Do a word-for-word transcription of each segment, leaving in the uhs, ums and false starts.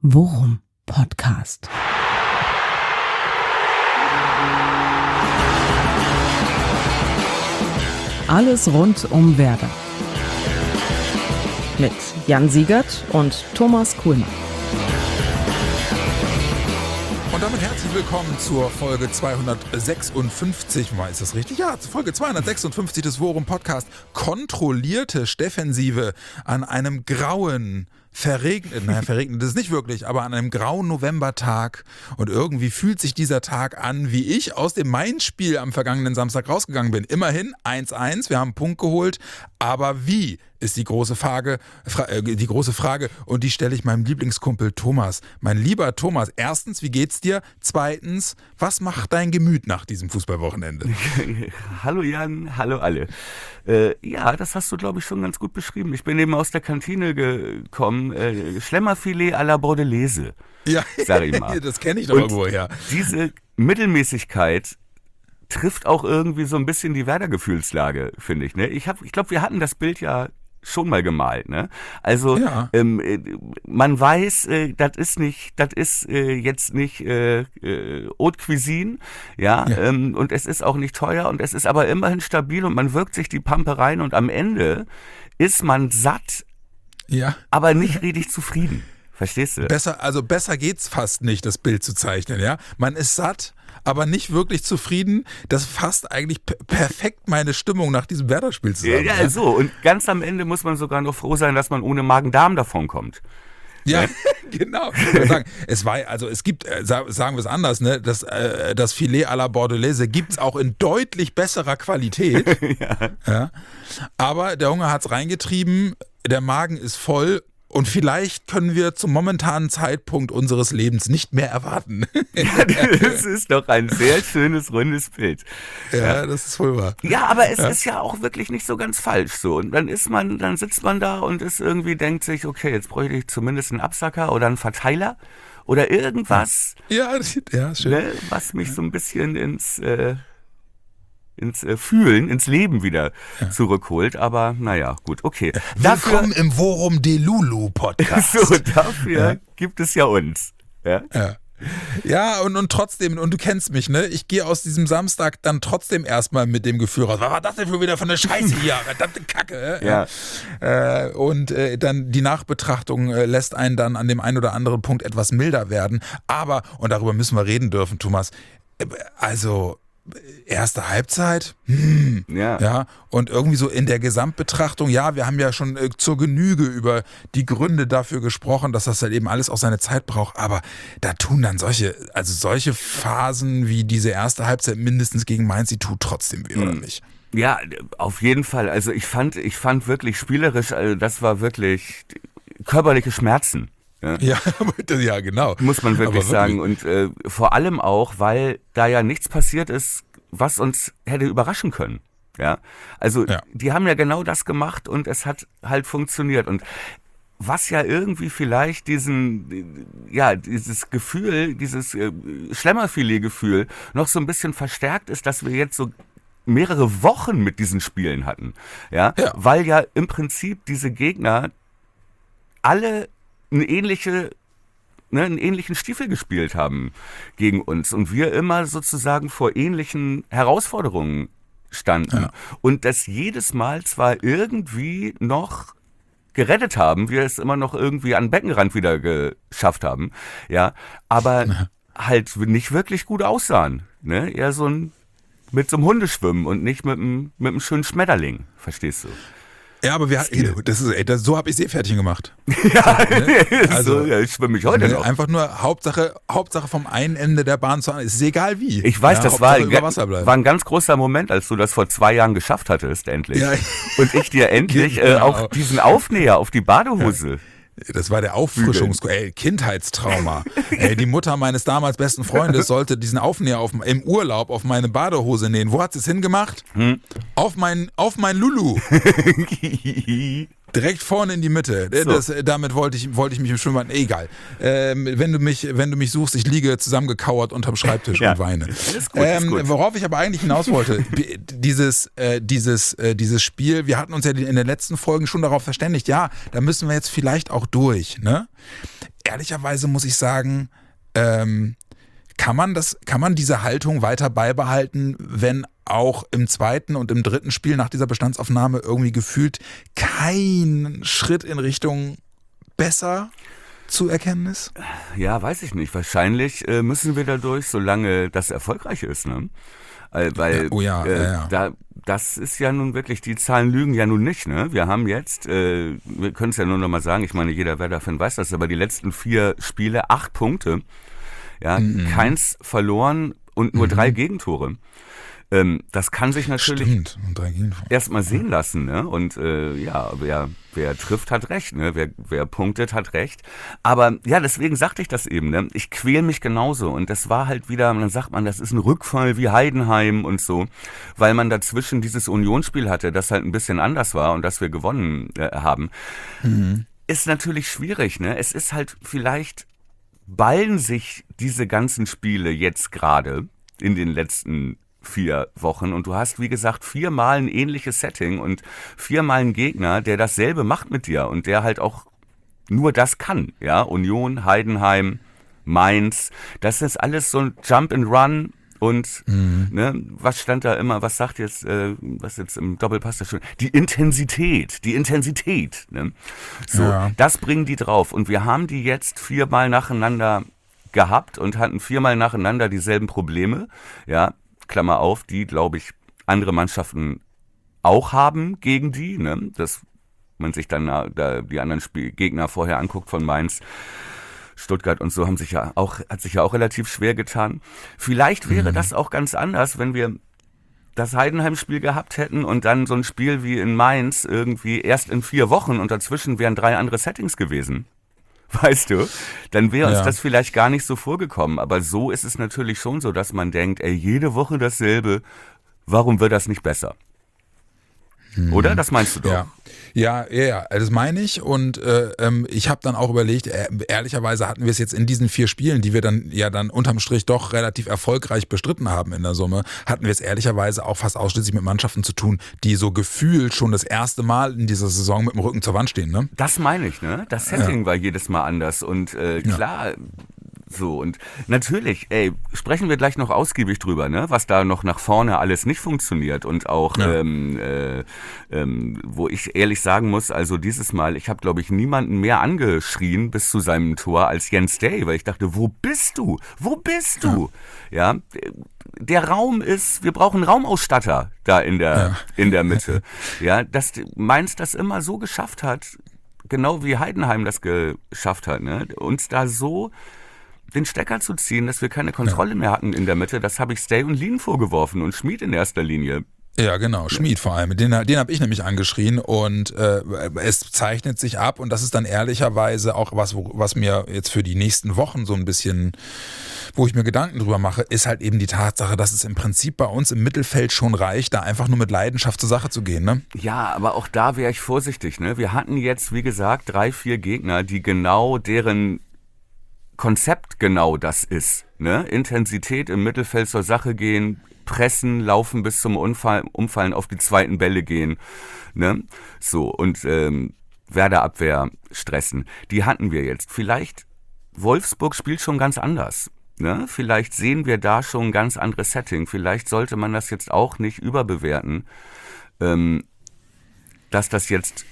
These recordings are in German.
Worum Podcast. Alles rund um Werder. Mit Jan Siegert und Thomas Kuhlmann. Und damit herzlich willkommen zur Folge zweihundertsechsundfünfzig. Ist das richtig? Ja, Folge zweihundertsechsundfünfzig des Worum Podcast. Kontrollierte Defensive an einem grauen, verregnet, naja, verregnet ist nicht wirklich, aber an einem grauen Novembertag. Und irgendwie fühlt sich dieser Tag an, wie ich aus dem Mainz-Spiel am vergangenen Samstag rausgegangen bin. Immerhin eins eins, wir haben einen Punkt geholt, aber wie ist die große Frage, fra- äh, die große Frage und die stelle ich meinem Lieblingskumpel Thomas. Mein lieber Thomas, erstens, wie geht's dir? Zweitens, was macht dein Gemüt nach diesem Fußballwochenende? Hallo Jan, hallo alle. Äh, ja, das hast du, glaube ich, schon ganz gut beschrieben. Ich bin eben aus der Kantine gekommen, äh, Schlemmerfilet à la Bordelaise, Ja, sag ich mal. Das kenne ich doch Und irgendwo her. diese Mittelmäßigkeit trifft auch irgendwie so ein bisschen die Werder-Gefühlslage, finde ich. Ne? Ich, hab, ich glaube, wir hatten das Bild ja schon mal gemalt, ne? Also Ja. ähm, äh, man weiß, äh, das ist nicht, das ist äh, jetzt nicht äh, äh, Haute Cuisine, ja, Ja. Ähm, und es ist auch nicht teuer und es ist aber immerhin stabil und man wirkt sich die Pampe rein und am Ende ist man satt, Ja. aber nicht richtig zufrieden. Verstehst du? Besser, also besser geht's fast nicht, das Bild zu zeichnen, ja. Man ist satt, aber nicht wirklich zufrieden. Das fasst eigentlich p- perfekt meine Stimmung nach diesem Werder-Spiel zusammen. Ja, so. Und ganz am Ende muss man sogar noch froh sein, dass man ohne Magen-Darm davon kommt. Ja, genau. Ich würde sagen, es war, also es gibt, äh, sa- sagen wir es anders, ne, das, äh, das Filet à la Bordelaise gibt's auch in deutlich besserer Qualität. Ja. Ja. Aber der Hunger hat's reingetrieben, der Magen ist voll. Und vielleicht können wir zum momentanen Zeitpunkt unseres Lebens nicht mehr erwarten. Das ist doch ein sehr schönes, rundes Bild. Ja, das ist wohl wahr. Ja, aber es ist ja auch wirklich nicht so ganz falsch so. Und dann ist man, dann sitzt man da und ist irgendwie, denkt sich, okay, jetzt bräuchte ich zumindest einen Absacker oder einen Verteiler oder irgendwas, Ja, das- ja, ist schön. ne, was mich so ein bisschen ins, äh, ins äh, Fühlen, ins Leben wieder zurückholt. Aber naja, gut, okay. Willkommen im Worum Delulu Podcast. So, dafür Ja. gibt es ja uns. Ja? Ja. Ja, und, und trotzdem, und du kennst mich, ne? Ich gehe aus diesem Samstag dann trotzdem erstmal mit dem Gefühl raus, was war das denn für wieder von der Scheiße hier? Verdammte Kacke. Ja. Äh, und äh, dann die Nachbetrachtung äh, lässt einen dann an dem einen oder anderen Punkt etwas milder werden. Aber, und darüber müssen wir reden dürfen, Thomas, äh, also erste Halbzeit, hm, Ja. ja, und irgendwie so in der Gesamtbetrachtung, ja, wir haben ja schon äh, zur Genüge über die Gründe dafür gesprochen, dass das halt eben alles auch seine Zeit braucht, aber da tun dann solche, also solche Phasen wie diese erste Halbzeit mindestens gegen Mainz, die tut trotzdem weh, oder nicht? Ja, auf jeden Fall. Also ich fand, ich fand wirklich spielerisch, also das war wirklich körperliche Schmerzen. Ja. Ja, aber das- ja, genau. Muss man wirklich Aber sagen. Und äh, vor allem auch, weil da ja nichts passiert ist, was uns hätte überraschen können. Ja, also Ja. die haben ja genau das gemacht und es hat halt funktioniert. Und was ja irgendwie vielleicht diesen, ja, dieses Gefühl, dieses äh, Schlemmerfilet-Gefühl noch so ein bisschen verstärkt ist, dass wir jetzt so mehrere Wochen mit diesen Spielen hatten. Ja, Ja. weil ja im Prinzip diese Gegner alle eine ähnliche, ne, einen ähnlichen Stiefel gespielt haben gegen uns und wir immer sozusagen vor ähnlichen Herausforderungen standen Ja. und das jedes Mal zwar irgendwie noch gerettet haben, wir es immer noch irgendwie an den Beckenrand wieder geschafft haben, ja, aber halt nicht wirklich gut aussahen, ne, eher so ein mit so einem Hundeschwimmen und nicht mit einem, mit einem schönen Schmetterling, verstehst du? Ja, aber wir, das ist, ey, das, so habe ich Seepferdchen gemacht. Ja, Also, so ja, schwimme ich heute Ne, noch. einfach nur Hauptsache, Hauptsache vom einen Ende der Bahn zum anderen. Es ist egal wie. Ich weiß, ja, das war Hauptsache ein, über Wasser bleiben. war ein ganz großer Moment, als du das vor zwei Jahren geschafft hattest, endlich. Ja. Und ich dir endlich äh, Genau. auch diesen Aufnäher auf die Badehose. Das war der Auffrischungs... Ey, Kindheitstrauma. Ey, die Mutter meines damals besten Freundes sollte diesen Aufnäher auf, im Urlaub auf meine Badehose nähen. Wo hat sie es hingemacht? Hm? Auf mein, auf mein Lulu. Direkt vorne in die Mitte. So. Das, damit wollte ich, wollte ich mich im Schwimmbad. Egal. Ähm, wenn du mich, wenn du mich suchst, ich liege zusammengekauert unterm Schreibtisch Ja. und weine. Ist gut, ähm, ist gut. Worauf ich aber eigentlich hinaus wollte, b- dieses, äh, dieses, äh, dieses Spiel, wir hatten uns ja in den letzten Folgen schon darauf verständigt, ja, da müssen wir jetzt vielleicht auch durch, ne? ehrlicherweise muss ich sagen, ähm, kann man das, kann man diese Haltung weiter beibehalten, wenn auch im zweiten und im dritten Spiel nach dieser Bestandsaufnahme irgendwie gefühlt kein Schritt in Richtung besser zu erkennen ist? Ja, weiß ich nicht. Wahrscheinlich äh, müssen wir dadurch, solange das erfolgreich ist, ne? Äh, weil Ja, oh ja, äh, ja, ja. da das ist ja nun wirklich, die Zahlen lügen ja nun nicht, ne? Wir haben jetzt, äh, wir können es ja nur noch mal sagen, ich meine, jeder Werder-Fan weiß das, aber die letzten vier Spiele, acht Punkte, ja, Mhm. keins verloren und nur Mhm. drei Gegentore. Ähm, das kann sich natürlich Stimmt. Und drei Gegentore. erstmal sehen lassen, ne? Und äh, ja, wer, wer trifft, hat recht, ne? Wer, wer punktet, hat recht. Aber ja, deswegen sagte ich das eben, ne? Ich quäl mich genauso. Und das war halt wieder, dann sagt man, das ist ein Rückfall wie Heidenheim und so, weil man dazwischen dieses Unionsspiel hatte, das halt ein bisschen anders war und das wir gewonnen äh, haben. Mhm. Ist natürlich schwierig, ne? Es ist halt vielleicht, ballen sich diese ganzen Spiele jetzt gerade in den letzten vier Wochen und du hast, wie gesagt, viermal ein ähnliches Setting und viermal einen Gegner, der dasselbe macht mit dir und der halt auch nur das kann, ja, Union, Heidenheim, Mainz, das ist alles so ein Jump and Run und Mhm. ne, was stand da immer, was sagt jetzt, äh, was jetzt im Doppelpass da schon, die Intensität, die Intensität, ne? So, Ja. das bringen die drauf und wir haben die jetzt viermal nacheinander gehabt und hatten viermal nacheinander dieselben Probleme, ja, Klammer auf, die, glaube ich, andere Mannschaften auch haben gegen die, ne? Dass man sich dann na, da die anderen Spiel Gegner vorher anguckt von Mainz, Stuttgart und so haben sich ja auch, hat sich ja auch relativ schwer getan. Vielleicht wäre Mhm. das auch ganz anders, wenn wir das Heidenheim-Spiel gehabt hätten und dann so ein Spiel wie in Mainz irgendwie erst in vier Wochen und dazwischen wären drei andere Settings gewesen. Weißt du, dann wäre uns Ja. das vielleicht gar nicht so vorgekommen. Aber so ist es natürlich schon so, dass man denkt, ey, jede Woche dasselbe, warum wird das nicht besser? Oder? Das meinst du doch. Ja, ja, ja, ja, das meine ich und äh, ähm, ich habe dann auch überlegt, äh, ehrlicherweise hatten wir es jetzt in diesen vier Spielen, die wir dann ja dann unterm Strich doch relativ erfolgreich bestritten haben in der Summe, hatten wir es ehrlicherweise auch fast ausschließlich mit Mannschaften zu tun, die so gefühlt schon das erste Mal in dieser Saison mit dem Rücken zur Wand stehen, ne? Das meine ich, ne? Das Setting war jedes Mal anders und äh, klar, so und natürlich, ey, sprechen wir gleich noch ausgiebig drüber, ne? Was da noch nach vorne alles nicht funktioniert und auch, Ja. ähm, äh, ähm, wo ich ehrlich sagen muss, also dieses Mal, ich habe, glaube ich, niemanden mehr angeschrien bis zu seinem Tor als Jens Day, weil ich dachte, wo bist du? Wo bist du? Ja, der Raum ist, wir brauchen Raumausstatter da in der, Ja. in der Mitte. Ja, dass Mainz das immer so geschafft hat, genau wie Heidenheim das geschafft hat, ne? Uns da so den Stecker zu ziehen, dass wir keine Kontrolle mehr hatten in der Mitte, das habe ich Stay und Lien vorgeworfen und Schmid in erster Linie. Ja, genau, Schmid vor allem. Den, den habe ich nämlich angeschrien und äh, es zeichnet sich ab und das ist dann ehrlicherweise auch was, wo, was mir jetzt für die nächsten Wochen so ein bisschen, wo ich mir Gedanken drüber mache, ist halt eben die Tatsache, dass es im Prinzip bei uns im Mittelfeld schon reicht, da einfach nur mit Leidenschaft zur Sache zu gehen, ne? Ja, aber auch da wäre ich vorsichtig, ne? Wir hatten jetzt, wie gesagt, drei, vier Gegner, die genau deren Konzept genau das ist, ne? Intensität im Mittelfeld zur Sache gehen, pressen, laufen bis zum Unfall, Umfallen auf die zweiten Bälle gehen, ne? So, und ähm, Werder-Abwehr stressen. Die hatten wir jetzt. Vielleicht, Wolfsburg spielt schon ganz anders, ne? Vielleicht sehen wir da schon ein ganz anderes Setting. Vielleicht sollte man das jetzt auch nicht überbewerten, ähm, dass das jetzt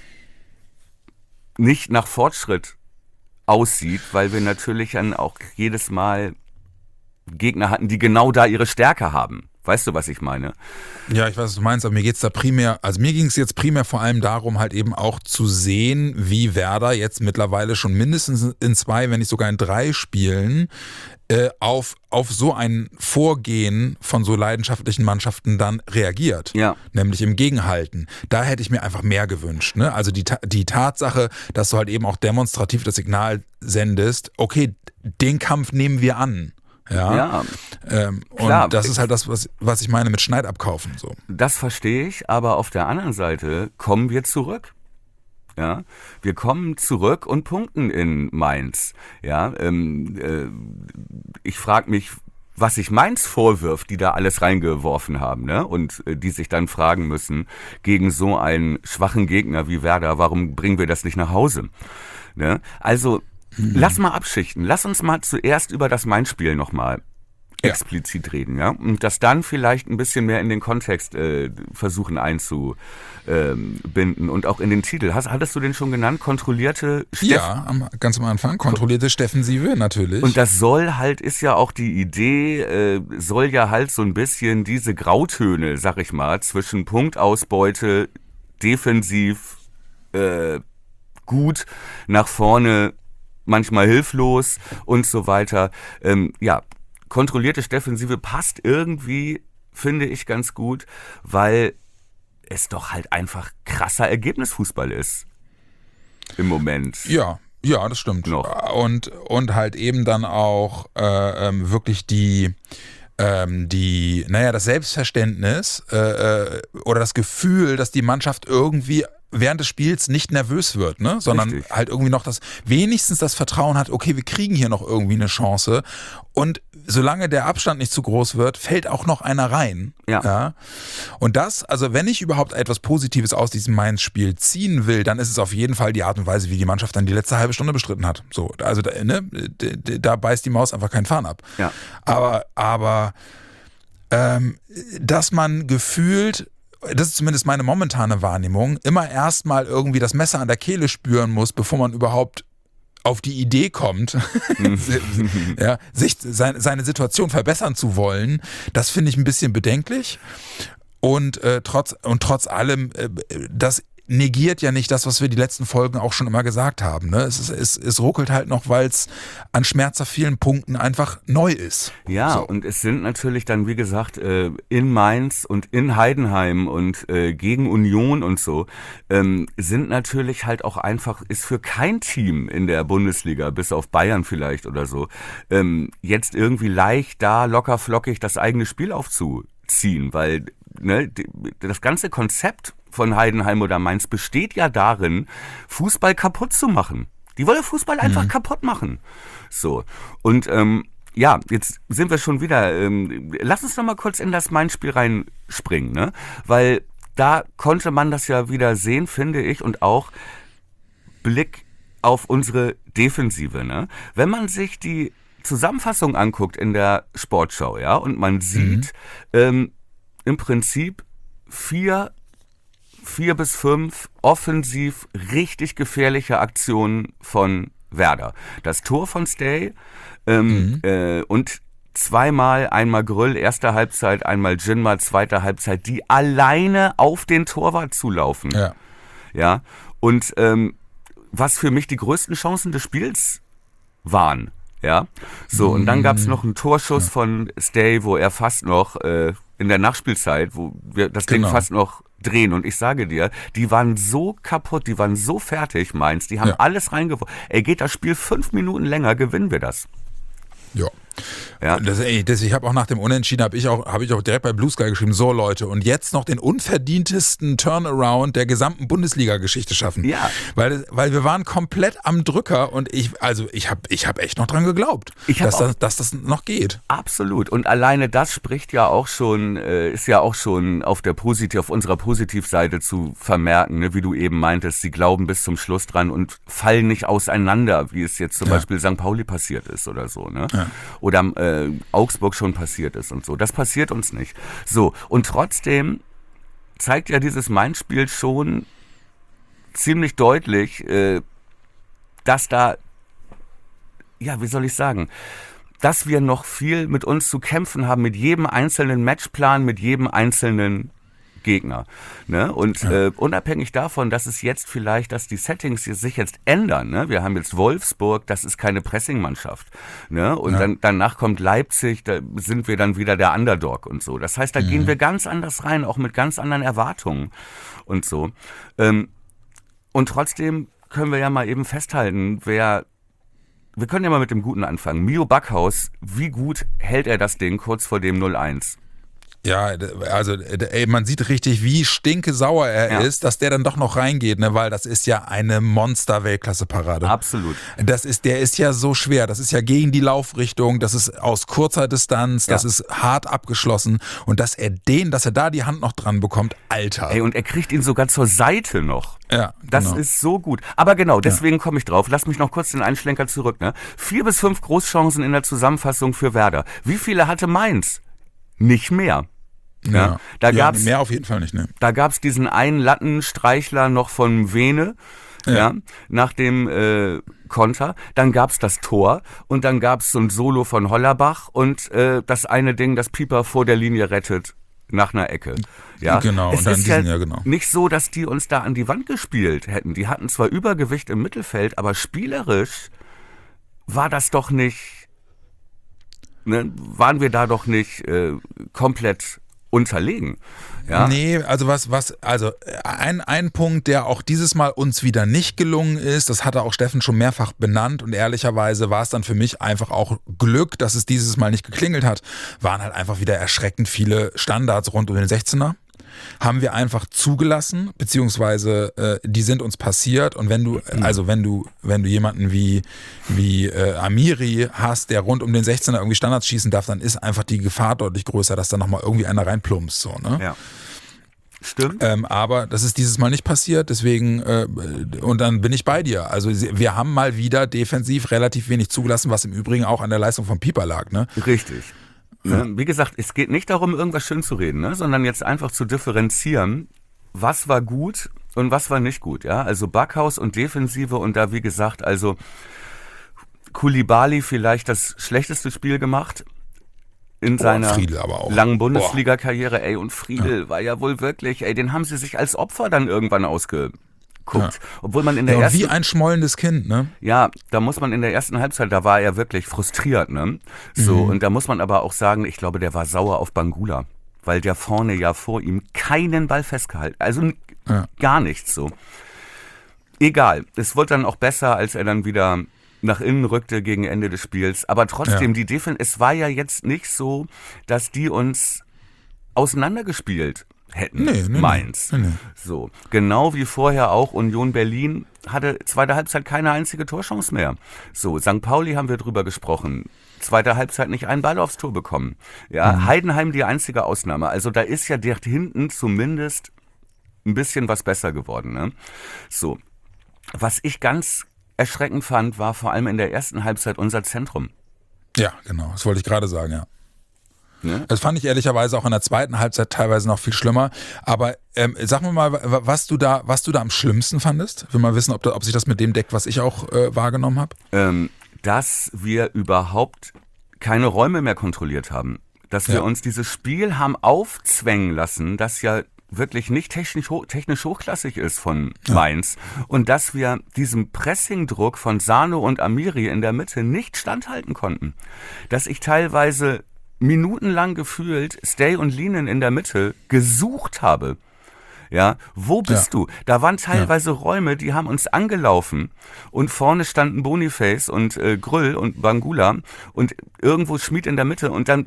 nicht nach Fortschritt aussieht, weil wir natürlich dann auch jedes Mal Gegner hatten, die genau da ihre Stärke haben. Weißt du, was ich meine? Ja, ich weiß, was du meinst, aber mir geht's da primär, also mir ging es jetzt primär vor allem darum, halt eben auch zu sehen, wie Werder jetzt mittlerweile schon mindestens in zwei, wenn nicht sogar in drei Spielen äh, auf, auf so ein Vorgehen von so leidenschaftlichen Mannschaften dann reagiert. Ja. Nämlich im Gegenhalten. Da hätte ich mir einfach mehr gewünscht. Ne? Also die, die Tatsache, dass du halt eben auch demonstrativ das Signal sendest, okay, den Kampf nehmen wir an. Ja, Ja, ähm, klar. Und das ist halt das, was, was ich meine mit Schneidabkaufen. So. das verstehe ich, aber auf der anderen Seite kommen wir zurück. Ja, wir kommen zurück und punkten in Mainz. Ja, ähm, äh, ich frage mich, was sich Mainz vorwirft, die da alles reingeworfen haben, ne? Und äh, die sich dann fragen müssen, gegen so einen schwachen Gegner wie Werder, warum bringen wir das nicht nach Hause? Ne? Also Mhm. Lass mal abschichten. Lass uns mal zuerst über das Main-Spiel nochmal ja. explizit reden, ja. Und das dann vielleicht ein bisschen mehr in den Kontext äh, versuchen einzubinden ähm, und auch in den Titel. Hast, hattest du den schon genannt? Kontrollierte Steff- Ja, am, ganz am Anfang. Kontrollierte Defensive, natürlich. Und das soll halt, ist ja auch die Idee, äh, soll ja halt so ein bisschen diese Grautöne, sag ich mal, zwischen Punktausbeute, defensiv, äh, gut, nach vorne, manchmal hilflos und so weiter. Ähm, ja, kontrollierte Defensive passt irgendwie, finde ich, ganz gut, weil es doch halt einfach krasser Ergebnisfußball ist im Moment. Ja, ja, das stimmt. Noch. Und, und halt eben dann auch äh, ähm, wirklich die ähm, die, naja, das Selbstverständnis äh, oder das Gefühl, dass die Mannschaft irgendwie während des Spiels nicht nervös wird, ne? Sondern Richtig. halt irgendwie noch das, wenigstens das Vertrauen hat, okay, wir kriegen hier noch irgendwie eine Chance. Und solange der Abstand nicht zu groß wird, fällt auch noch einer rein. Ja. ja? Und das, also wenn ich überhaupt etwas Positives aus diesem Mainz-Spiel ziehen will, dann ist es auf jeden Fall die Art und Weise, wie die Mannschaft dann die letzte halbe Stunde bestritten hat. So, also da, ne, da beißt die Maus einfach keinen Farn ab. Ja. Aber, aber ähm, dass man gefühlt, das ist zumindest meine momentane Wahrnehmung, immer erstmal irgendwie das Messer an der Kehle spüren muss, bevor man überhaupt auf die Idee kommt, ja, sich seine, seine Situation verbessern zu wollen, das finde ich ein bisschen bedenklich. Und, äh, trotz, und trotz allem, äh, das negiert ja nicht das, was wir die letzten Folgen auch schon immer gesagt haben. Ne? Es, ist, es, es ruckelt halt noch, weil es an schmerzhaft vielen Punkten einfach neu ist. Ja, so. Und es sind natürlich dann, wie gesagt, in Mainz und in Heidenheim und gegen Union und so, sind natürlich halt auch einfach, ist für kein Team in der Bundesliga, bis auf Bayern vielleicht oder so, jetzt irgendwie leicht da locker flockig das eigene Spiel aufzuziehen, weil ne, das ganze Konzept von Heidenheim oder Mainz besteht ja darin, Fußball kaputt zu machen. Die wollen Fußball einfach mhm. kaputt machen. So. Und ähm, ja, jetzt sind wir schon wieder, ähm, lass uns noch mal kurz in das Mainz-Spiel reinspringen, ne? Weil da konnte man das ja wieder sehen, finde ich, und auch Blick auf unsere Defensive, ne? Wenn man sich die Zusammenfassung anguckt in der Sportschau, ja, und man sieht mhm. ähm, im Prinzip vier vier bis fünf offensiv richtig gefährliche Aktionen von Werder. Das Tor von Stay ähm, mhm. äh, und zweimal, einmal Grüll, erste Halbzeit, einmal Jinma, zweite Halbzeit, die alleine auf den Torwart zulaufen. Ja. Ja. Und ähm, was für mich die größten Chancen des Spiels waren. Ja. So, und dann gab es noch einen Torschuss ja. von Stay, wo er fast noch äh, in der Nachspielzeit, wo wir das genau. Ding fast noch drehen. Und ich sage dir, die waren so kaputt, die waren so fertig, Mainz, die haben ja. alles reingeworfen. Ey, geht das Spiel fünf Minuten länger, gewinnen wir das. Ja. Ja. Das, ey, das, ich habe auch nach dem Unentschieden, habe ich, hab ich auch direkt bei Blue Sky geschrieben, so Leute, und jetzt noch den unverdientesten Turnaround der gesamten Bundesliga-Geschichte schaffen. Ja. Weil, weil wir waren komplett am Drücker und ich, also ich habe ich hab echt noch dran geglaubt, ich dass, das, dass das noch geht. Absolut. Und alleine das spricht ja auch schon, äh, ist ja auch schon auf der Positiv, auf unserer Positivseite zu vermerken, ne? Wie du eben meintest, sie glauben bis zum Schluss dran und fallen nicht auseinander, wie es jetzt zum ja. Beispiel Sankt Pauli passiert ist oder so, ne? Ja. Oder äh, Augsburg schon passiert ist und so. Das passiert uns nicht. So, und trotzdem zeigt ja dieses Mainz-Spiel schon ziemlich deutlich, äh, dass da, ja, wie soll ich sagen, dass wir noch viel mit uns zu kämpfen haben, mit jedem einzelnen Matchplan, mit jedem einzelnen Gegner. Ne? Und ja. äh, unabhängig davon, dass es jetzt vielleicht, dass die Settings sich jetzt ändern. Ne? Wir haben jetzt Wolfsburg, das ist keine Pressing-Mannschaft. Ne? Und ja. dann, danach kommt Leipzig, da sind wir dann wieder der Underdog und so. Das heißt, da mhm. gehen wir ganz anders rein, auch mit ganz anderen Erwartungen und so. Ähm, und trotzdem können wir ja mal eben festhalten, wer wir können ja mal mit dem Guten anfangen. Mio Backhaus, wie gut hält er das Ding kurz vor dem null eins? Ja, also ey, man sieht richtig, wie stinkesauer er Ja. ist, dass der dann doch noch reingeht, ne? Weil das ist ja eine Monster-Weltklasse-Parade. Absolut. Das ist, der ist ja so schwer, das ist ja gegen die Laufrichtung, das ist aus kurzer Distanz, das Ja. ist hart abgeschlossen und dass er den, dass er da die Hand noch dran bekommt, Alter. Ey, und er kriegt ihn sogar zur Seite noch. Ja, Das genau. ist so gut. Aber genau, deswegen komme ich drauf. Lass mich noch kurz den Einschlenker zurück. Ne? Vier bis fünf Großchancen in der Zusammenfassung für Werder. Wie viele hatte Mainz? Nicht mehr. Ja, ja. da ja, gab's, mehr auf jeden Fall nicht, ne? da gab's diesen einen Lattenstreichler noch von Vene, ja. Ja. nach dem äh, Konter. Dann gab's das Tor und dann gab's so ein Solo von Hollerbach und äh, das eine Ding, das Pieper vor der Linie rettet nach einer Ecke. Ja. Genau, es und dann ist diesen, ja, ja, genau. nicht so, dass die uns da an die Wand gespielt hätten. Die hatten zwar Übergewicht im Mittelfeld, aber spielerisch war das doch nicht, ne, waren wir da doch nicht äh, komplett unterlegen. Ja? Nee, also was, was, also ein, ein Punkt, der auch dieses Mal uns wieder nicht gelungen ist, das hatte auch Steffen schon mehrfach benannt und ehrlicherweise war es dann für mich einfach auch Glück, dass es dieses Mal nicht geklingelt hat, waren halt einfach wieder erschreckend viele Standards rund um den sechzehner. Haben wir einfach zugelassen, beziehungsweise äh, die sind uns passiert und wenn du, also wenn du, wenn du jemanden wie, wie äh, Amiri hast, der rund um den sechzehner irgendwie Standards schießen darf, dann ist einfach die Gefahr deutlich größer, dass da nochmal irgendwie einer reinplumpst, so, ne? Ja. Stimmt. Ähm, aber das ist dieses Mal nicht passiert, deswegen, äh, und dann bin ich bei dir. Also wir haben mal wieder defensiv relativ wenig zugelassen, was im Übrigen auch an der Leistung von Pieper lag, ne? Richtig. Ne? Wie gesagt, es geht nicht darum, irgendwas schön zu reden, ne? sondern jetzt einfach zu differenzieren, was war gut und was war nicht gut. Ja? Also Backhaus und Defensive und da wie gesagt, also Koulibaly vielleicht das schlechteste Spiel gemacht in Boah, seiner Friedl aber auch. langen Bundesliga-Karriere. Ey, und Friedl ja. war ja wohl wirklich, ey, den haben sie sich als Opfer dann irgendwann ausgeguckt. Ja. Obwohl man in der ja, ersten... Wie ein schmollendes Kind, ne? Ja, da muss man in der ersten Halbzeit, da war er wirklich frustriert, ne? So, Mhm. und da muss man aber auch sagen, ich glaube, der war sauer auf Bangula, weil der vorne ja vor ihm keinen Ball festgehalten, also Ja. gar nichts so. Egal, es wurde dann auch besser, als er dann wieder nach innen rückte gegen Ende des Spiels, aber trotzdem, Ja. die Defen, es war ja jetzt nicht so, dass die uns auseinandergespielt hätten, Nee, nee, Mainz. nee, nee. So, genau wie vorher auch Union Berlin hatte zweite Halbzeit keine einzige Torchance mehr. So, Sankt Pauli haben wir drüber gesprochen. Zweite Halbzeit nicht einen Ball aufs Tor bekommen. Ja, Mhm. Heidenheim die einzige Ausnahme. Also da ist ja der hinten zumindest ein bisschen was besser geworden. Ne? So, was ich ganz erschreckend fand, war vor allem in der ersten Halbzeit unser Zentrum. Ja, genau, das wollte ich gerade sagen, ja. Ne? Das fand ich ehrlicherweise auch in der zweiten Halbzeit teilweise noch viel schlimmer. Aber ähm, sag mir mal, was du da, was du da am schlimmsten fandest. Will mal wissen, ob, da, ob sich das mit dem deckt, was ich auch äh, wahrgenommen habe. Ähm, dass wir überhaupt keine Räume mehr kontrolliert haben. Dass wir Ja. uns dieses Spiel haben aufzwängen lassen, das ja wirklich nicht technisch, hoch, technisch hochklassig ist von Ja. Mainz. Und dass wir diesem Pressingdruck von Sano und Amiri in der Mitte nicht standhalten konnten. Dass ich teilweise minutenlang gefühlt Stay und Linen in der Mitte gesucht habe. Ja, wo bist Ja. du? Da waren teilweise Räume, die haben uns angelaufen und vorne standen Boniface und äh, Grüll und Bangula und irgendwo Schmied in der Mitte und dann,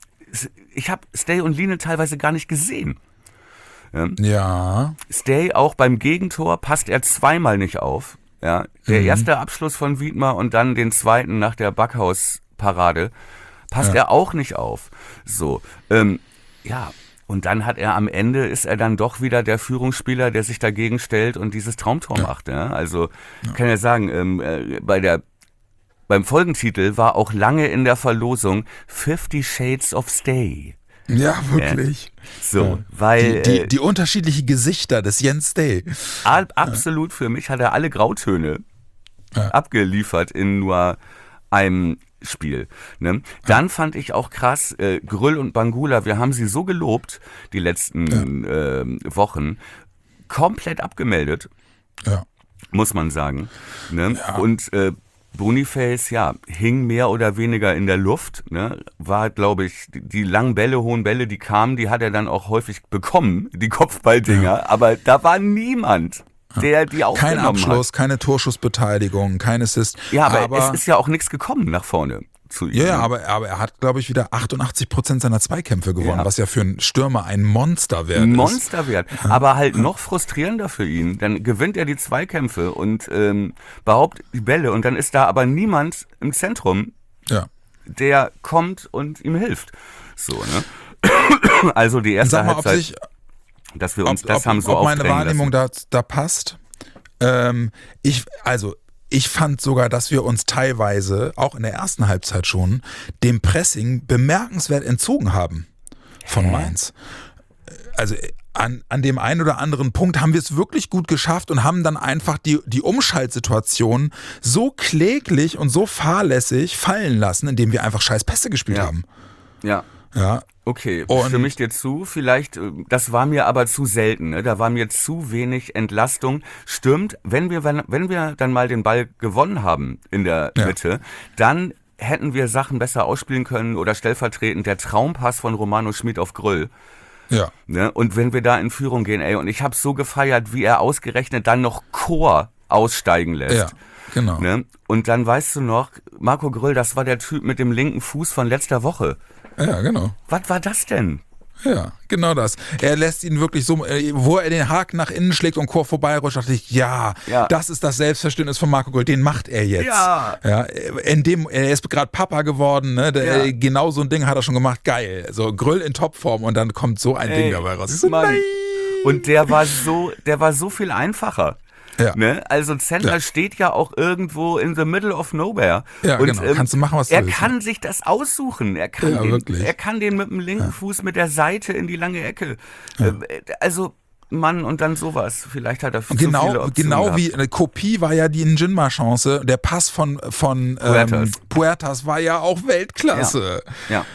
ich habe Stay und Linen teilweise gar nicht gesehen. Ja. Ja. Stay auch beim Gegentor passt er zweimal nicht auf. Ja, der Mhm. erste Abschluss von Wiedmer und dann den zweiten nach der Backhaus-Parade passt Ja. er auch nicht auf. So, ähm, ja, und dann hat er am Ende, ist er dann doch wieder der Führungsspieler, der sich dagegen stellt und dieses Traumtor Ja. macht. Ja? Also, ich kann ja sagen, ähm, äh, bei der, beim Folgentitel war auch lange in der Verlosung Fifty Shades of Stay. Ja, wirklich. So, Ja. weil... Die, die, äh, die unterschiedlichen Gesichter des Jens Stay. Ab, absolut für mich hat er alle Grautöne Ja. abgeliefert in nur einem Spiel. Ne? Dann fand ich auch krass, äh, Grüll und Bangula, wir haben sie so gelobt die letzten äh, Wochen, komplett abgemeldet, Ja. muss man sagen. Ne? Ja. Und äh, Boniface, ja, hing mehr oder weniger in der Luft, ne? War, glaube ich, die, die langen Bälle, hohen Bälle, die kamen, die hat er dann auch häufig bekommen, die Kopfballdinger, Ja. aber da war niemand, der die Kein aufgenommen Abschluss, hat. keine Torschussbeteiligung, kein Assist. Ja, aber, es ist ja auch nichts gekommen nach vorne zu ihm. Ja, ja, ne? aber, aber er hat, glaube ich, wieder achtundachtzig Prozent seiner Zweikämpfe gewonnen, Ja. was ja für einen Stürmer ein Monsterwert Ein ist. Monsterwert, aber halt noch frustrierender für ihn. Dann gewinnt er die Zweikämpfe und ähm, behauptet die Bälle und dann ist da aber niemand im Zentrum, Ja. der kommt und ihm hilft. So, ne? Also die erste Sag mal, ob Halbzeit, sich, dass wir ob, uns das ob, haben so ob meine aufdrängen Wahrnehmung lassen. da, da passt. Ähm, ich, also, ich fand sogar, dass wir uns teilweise, auch in der ersten Halbzeit schon, dem Pressing bemerkenswert entzogen haben von Hä? Mainz. Also an, an dem einen oder anderen Punkt haben wir es wirklich gut geschafft und haben dann einfach die, die Umschaltsituation so kläglich und so fahrlässig fallen lassen, indem wir einfach scheiß Pässe gespielt Ja. haben. Ja, Ja, okay, Und- stimme ich dir zu. Vielleicht, äh, das war mir aber zu selten. Ne? Da war mir zu wenig Entlastung. Stimmt, wenn wir, wenn, wenn wir dann mal den Ball gewonnen haben in der Ja. Mitte, dann hätten wir Sachen besser ausspielen können oder stellvertretend der Traumpass von Romano Schmid auf Grüll. ja. Ne? Und wenn wir da in Führung gehen, ey, und ich habe so gefeiert, wie er ausgerechnet dann noch Chor aussteigen lässt. Ja, genau. Ne? Und dann weißt du noch, Marco Grüll, das war der Typ mit dem linken Fuß von letzter Woche. Ja, genau. Was war das denn? Ja, genau das. Er lässt ihn wirklich so, äh, wo er den Haken nach innen schlägt und Chor vorbeirutscht, dachte ich, ja, Ja. das ist das Selbstverständnis von Marco Grüll, den macht er jetzt. Ja. ja in dem, er ist gerade Papa geworden, ne? Der, Ja. äh, genau so ein Ding hat er schon gemacht, geil. So Grüll in Topform und dann kommt so ein Ey, Ding dabei raus. Ich so, Mann. nein. Und der war so, der war so viel einfacher. Ja. Ne? Also Zentner Ja. steht ja auch irgendwo in the middle of nowhere. Ja, und, genau. Kannst du machen, was du er willst, kann sich das aussuchen. Er kann, Ja, den, wirklich. er kann den mit dem linken Fuß mit der Seite in die lange Ecke. Äh, Also Mann, und dann sowas. Vielleicht hat er zu viele Genau, Optionen genau gehabt. wie eine Kopie war ja die Njinma-Chance. Der Pass von, von Puertas. ähm, Puertas war ja auch Weltklasse. Ja.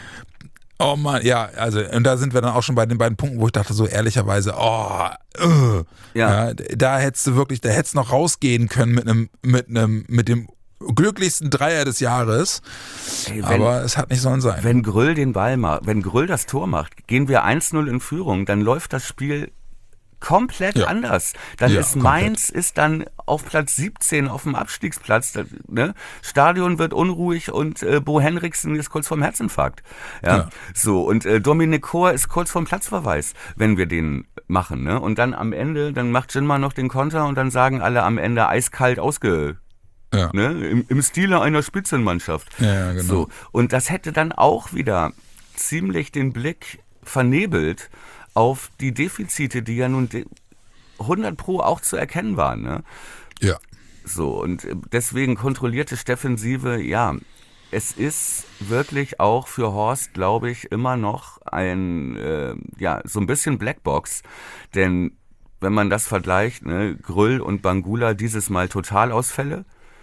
Oh Mann, ja, also und da sind wir dann auch schon bei den beiden Punkten, wo ich dachte so ehrlicherweise, oh, äh, Ja. ja, da hättest du wirklich, da hättest noch rausgehen können mit einem, mit einem, mit dem glücklichsten Dreier des Jahres, Ey, wenn, aber es hat nicht sollen sein. wenn Grüll den Ball macht, wenn Grüll das Tor macht, gehen wir eins null in Führung, dann läuft das Spiel komplett Ja. anders. Dann Ja, ist komplett. Mainz ist dann auf Platz siebzehn auf dem Abstiegsplatz. Das, ne? Stadion wird unruhig und äh, Bo Henriksen ist kurz vorm Herzinfarkt. Ja, Ja. so und äh, Dominik Kor ist kurz vorm Platzverweis, wenn wir den machen. Ne? Und dann am Ende, dann macht Jinma noch den Konter und dann sagen alle am Ende eiskalt ausge Ja. ne? Im, im Stile einer Spitzenmannschaft. Ja, ja, genau. So. Und das hätte dann auch wieder ziemlich den Blick vernebelt auf die Defizite, die ja nun de- hundert Pro auch zu erkennen waren. Ne? Ja. So, und äh, deswegen kontrollierte Defensive, ja, es ist wirklich auch für Horst, glaube ich, immer noch ein, äh, ja, so ein bisschen Blackbox, denn wenn man das vergleicht, ne, Grüll und Bangula dieses Mal Totalausfälle,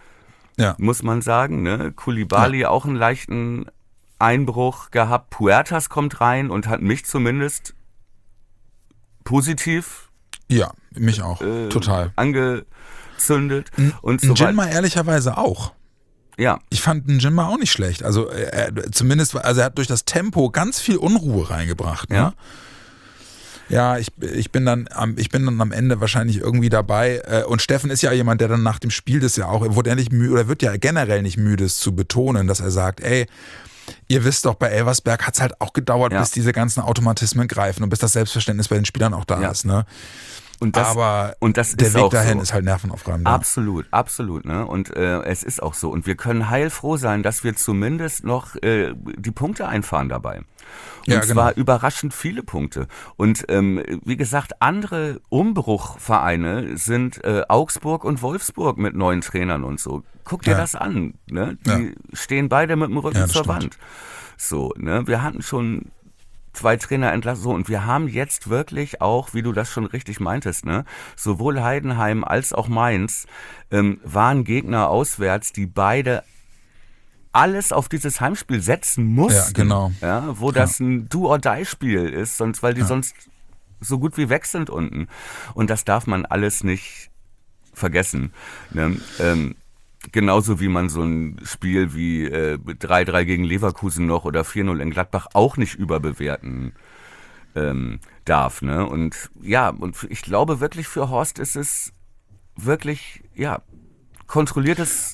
Ja. muss man sagen, ne, Koulibaly auch einen leichten Einbruch gehabt, Puertas kommt rein und hat mich zumindest positiv Ja, mich auch. äh, Total. angezündet und so Ein weiter. Jinma ehrlicherweise auch. Ja, Ich fand den Jinma auch nicht schlecht. Also er, zumindest, also er hat durch das Tempo ganz viel Unruhe reingebracht. Ne? Ja. Ja, ich, ich bin dann am, ich bin dann am Ende wahrscheinlich irgendwie dabei. Äh, Und Steffen ist ja jemand, der dann nach dem Spiel das ja auch, er wurde ja nicht müde, oder wird ja generell nicht müde, es zu betonen, dass er sagt, ey, ihr wisst doch, bei Elversberg hat es halt auch gedauert, Ja. bis diese ganzen Automatismen greifen und bis das Selbstverständnis bei den Spielern auch da Ja. ist. Ne? und das, Aber und das der ist Weg auch dahin so. ist halt nervenaufreibend. ja. Absolut, absolut, ne? Und äh, es ist auch so. Und wir können heilfroh sein, dass wir zumindest noch äh, die Punkte einfahren dabei. Und Ja, genau. zwar überraschend viele Punkte. Und ähm, wie gesagt, andere Umbruchvereine sind äh, Augsburg und Wolfsburg mit neuen Trainern und so. Guck dir Ja. das an. Ne? Die Ja. stehen beide mit dem Rücken Ja, das zur stimmt. Wand. So, ne? Wir hatten schon zwei Trainer entlassen. So, und wir haben jetzt wirklich auch, wie du das schon richtig meintest, ne, sowohl Heidenheim als auch Mainz ähm, waren Gegner auswärts, die beide alles auf dieses Heimspiel setzen mussten. Ja, genau. Ja, wo das ein Do-or-Die-Spiel ist, sonst, weil die Ja. sonst so gut wie weg sind unten. Und das darf man alles nicht vergessen. Ne? Ähm, Genauso wie man so ein Spiel wie äh, drei drei gegen Leverkusen noch oder vier null in Gladbach auch nicht überbewerten ähm, darf. Ne? Und ja, und ich glaube wirklich für Horst ist es wirklich, ja, kontrolliertes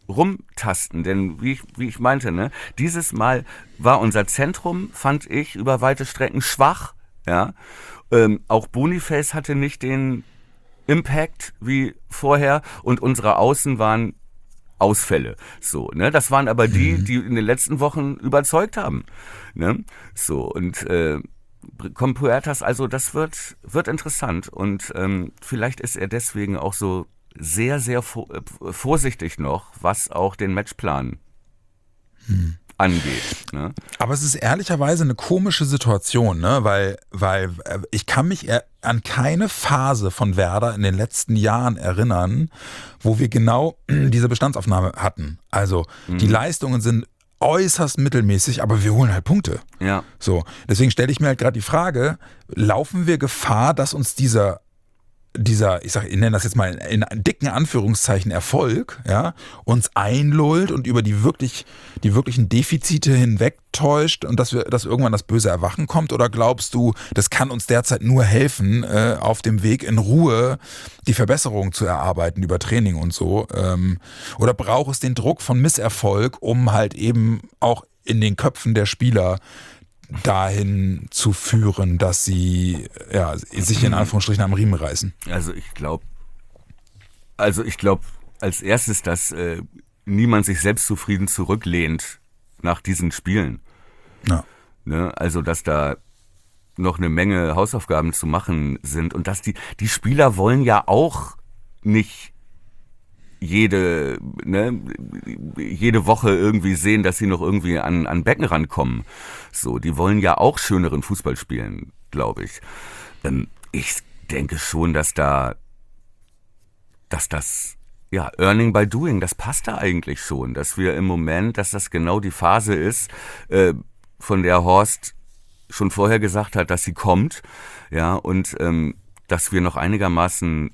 rumtasten, denn wie ich, wie ich meinte, ne, dieses Mal war unser Zentrum, fand ich, über weite Strecken schwach, ja, ähm, auch Boniface hatte nicht den Impact wie vorher und unsere Außen waren Ausfälle, so, ne, das waren aber die, die in den letzten Wochen überzeugt haben, ne, so, und, äh, kommt Puertas, also das wird, wird interessant und ähm, vielleicht ist er deswegen auch so sehr, sehr vorsichtig noch, was auch den Matchplan hm. angeht. Ne? Aber es ist ehrlicherweise eine komische Situation, ne? weil, weil ich kann mich an keine Phase von Werder in den letzten Jahren erinnern, wo wir genau diese Bestandsaufnahme hatten. Also hm. die Leistungen sind äußerst mittelmäßig, aber wir holen halt Punkte. Ja. So, deswegen stelle ich mir halt gerade die Frage, laufen wir Gefahr, dass uns dieser dieser, ich sag, ich nenne das jetzt mal in dicken Anführungszeichen Erfolg, ja, uns einlullt und über die wirklich, die wirklichen Defizite hinwegtäuscht und dass wir, dass irgendwann das böse Erwachen kommt? Oder glaubst du, das kann uns derzeit nur helfen, äh, auf dem Weg in Ruhe die Verbesserungen zu erarbeiten über Training und so? Ähm, oder braucht es den Druck von Misserfolg, um halt eben auch in den Köpfen der Spieler dahin zu führen, dass sie ja, sich in Anführungsstrichen am Riemen reißen? Also ich glaube, also ich glaube als erstes, dass äh, niemand sich selbstzufrieden zurücklehnt nach diesen Spielen. Ja. Ne? Also dass da noch eine Menge Hausaufgaben zu machen sind und dass die, die Spieler wollen ja auch nicht jede, ne, jede Woche irgendwie sehen, dass sie noch irgendwie an, an Becken rankommen. So, die wollen ja auch schöneren Fußball spielen, glaube ich. Ähm, ich denke schon, dass da, dass das, ja, Earning by Doing, das passt da eigentlich schon, dass wir im Moment, dass das genau die Phase ist, äh, von der Horst schon vorher gesagt hat, dass sie kommt, ja, und ähm, dass wir noch einigermaßen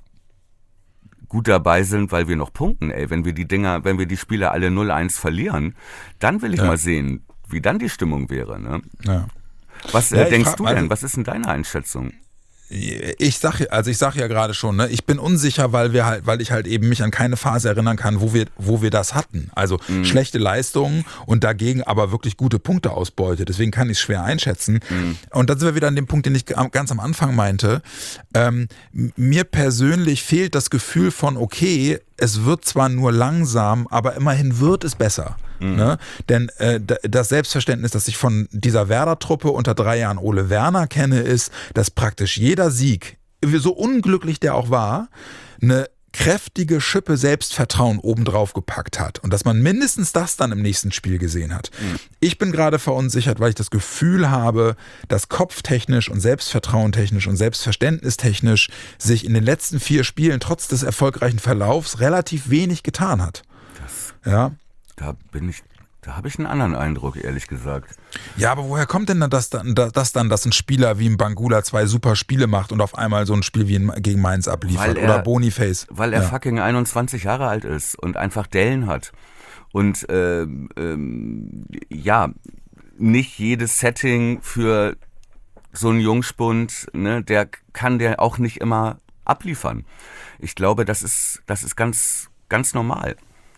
gut dabei sind, weil wir noch punkten, ey. Wenn wir die Dinger, wenn wir die Spiele alle null eins verlieren, dann will ich ja. mal sehen, wie dann die Stimmung wäre, ne? Ja. Was ja, äh, denkst du denn? Also, was ist denn deine Einschätzung? Ich sag, also ich sag ja gerade schon, ne, ich bin unsicher, weil wir halt, weil ich halt eben mich an keine Phase erinnern kann, wo wir, wo wir das hatten. Also mhm. schlechte Leistungen und dagegen aber wirklich gute Punkteausbeute. Deswegen kann ich es schwer einschätzen. Mhm. Und dann sind wir wieder an dem Punkt, den ich ganz am Anfang meinte. Ähm, mir persönlich fehlt das Gefühl von, okay, es wird zwar nur langsam, aber immerhin wird es besser. Mhm. Ne? Denn äh, das Selbstverständnis, das ich von dieser Werder-Truppe unter drei Jahren Ole Werner kenne, ist, dass praktisch jeder Sieg, so unglücklich der auch war, eine kräftige Schippe Selbstvertrauen obendrauf gepackt hat und dass man mindestens das dann im nächsten Spiel gesehen hat. Mhm. Ich bin gerade verunsichert, weil ich das Gefühl habe, dass kopftechnisch und selbstvertrauentechnisch und selbstverständnistechnisch sich in den letzten vier Spielen trotz des erfolgreichen Verlaufs relativ wenig getan hat. Das, ja. Da bin ich, da habe ich einen anderen Eindruck, ehrlich gesagt. Ja, aber woher kommt denn das dann, das dann, dass ein Spieler wie ein Bangula zwei super Spiele macht und auf einmal so ein Spiel wie in, gegen Mainz abliefert? Er, oder Boniface? Weil er ja. fucking einundzwanzig Jahre alt ist und einfach Dellen hat. Und ähm, ähm, ja, nicht jedes Setting für so einen Jungspund, ne, der kann der auch nicht immer abliefern. Ich glaube, das ist, das ist ganz, ganz normal.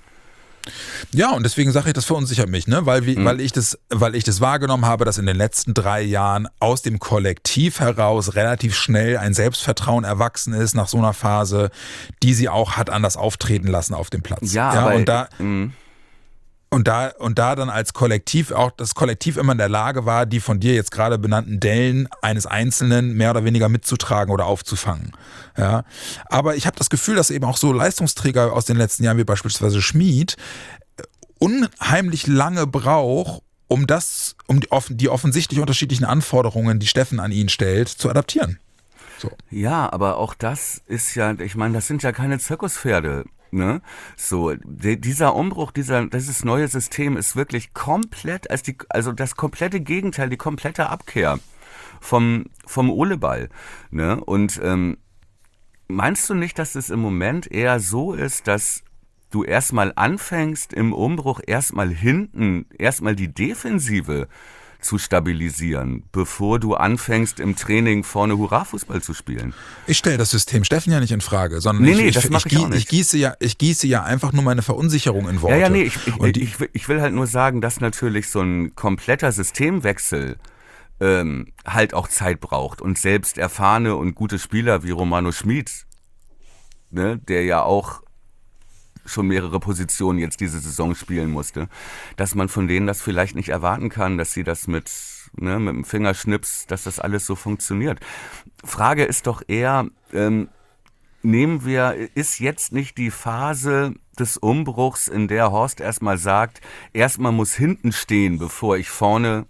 Ja, und deswegen sage ich, das verunsichert mich, ne? weil, wie, mhm. weil, ich das, weil ich das wahrgenommen habe, dass in den letzten drei Jahren aus dem Kollektiv heraus relativ schnell ein Selbstvertrauen erwachsen ist nach so einer Phase, die sie auch hat anders auftreten lassen auf dem Platz. Ja, ja aber und da mh. Und da, und da dann als Kollektiv, auch das Kollektiv immer in der Lage war, die von dir jetzt gerade benannten Dellen eines Einzelnen mehr oder weniger mitzutragen oder aufzufangen. Ja. Aber ich habe das Gefühl, dass eben auch so Leistungsträger aus den letzten Jahren, wie beispielsweise Schmid, unheimlich lange braucht, um das, um die, offen, die offensichtlich unterschiedlichen Anforderungen, die Steffen an ihn stellt, zu adaptieren. So. Ja, aber auch das ist ja, ich meine, das sind ja keine Zirkuspferde. Ne? So, de, dieser Umbruch, dieser, dieses neue System ist wirklich komplett, als die, also das komplette Gegenteil, die komplette Abkehr vom, vom Oleball. Ne? Und ähm, meinst du nicht, dass es im Moment eher so ist, dass du erstmal anfängst im Umbruch erstmal hinten, erstmal die Defensive zu stabilisieren, bevor du anfängst im Training vorne Hurra-Fußball zu spielen. Ich stelle das System Steffen ja nicht in Frage, sondern nee, ich, nee, ich, das mach ich, ich auch nicht. ich, gieße ja, ich gieße ja einfach nur meine Verunsicherung in Worte. Ja, ja, nee, ich, ich, Und die, ich, ich will halt nur sagen, dass natürlich so ein kompletter Systemwechsel ähm, halt auch Zeit braucht und selbst erfahrene und gute Spieler wie Romano Schmid, ne, der ja auch schon mehrere Positionen jetzt diese Saison spielen musste, dass man von denen das vielleicht nicht erwarten kann, dass sie das mit, ne, mit dem Fingerschnips, dass das alles so funktioniert. Frage ist doch eher, ähm, nehmen wir, ist jetzt nicht die Phase des Umbruchs, in der Horst erstmal sagt, erstmal muss hinten stehen, bevor ich vorne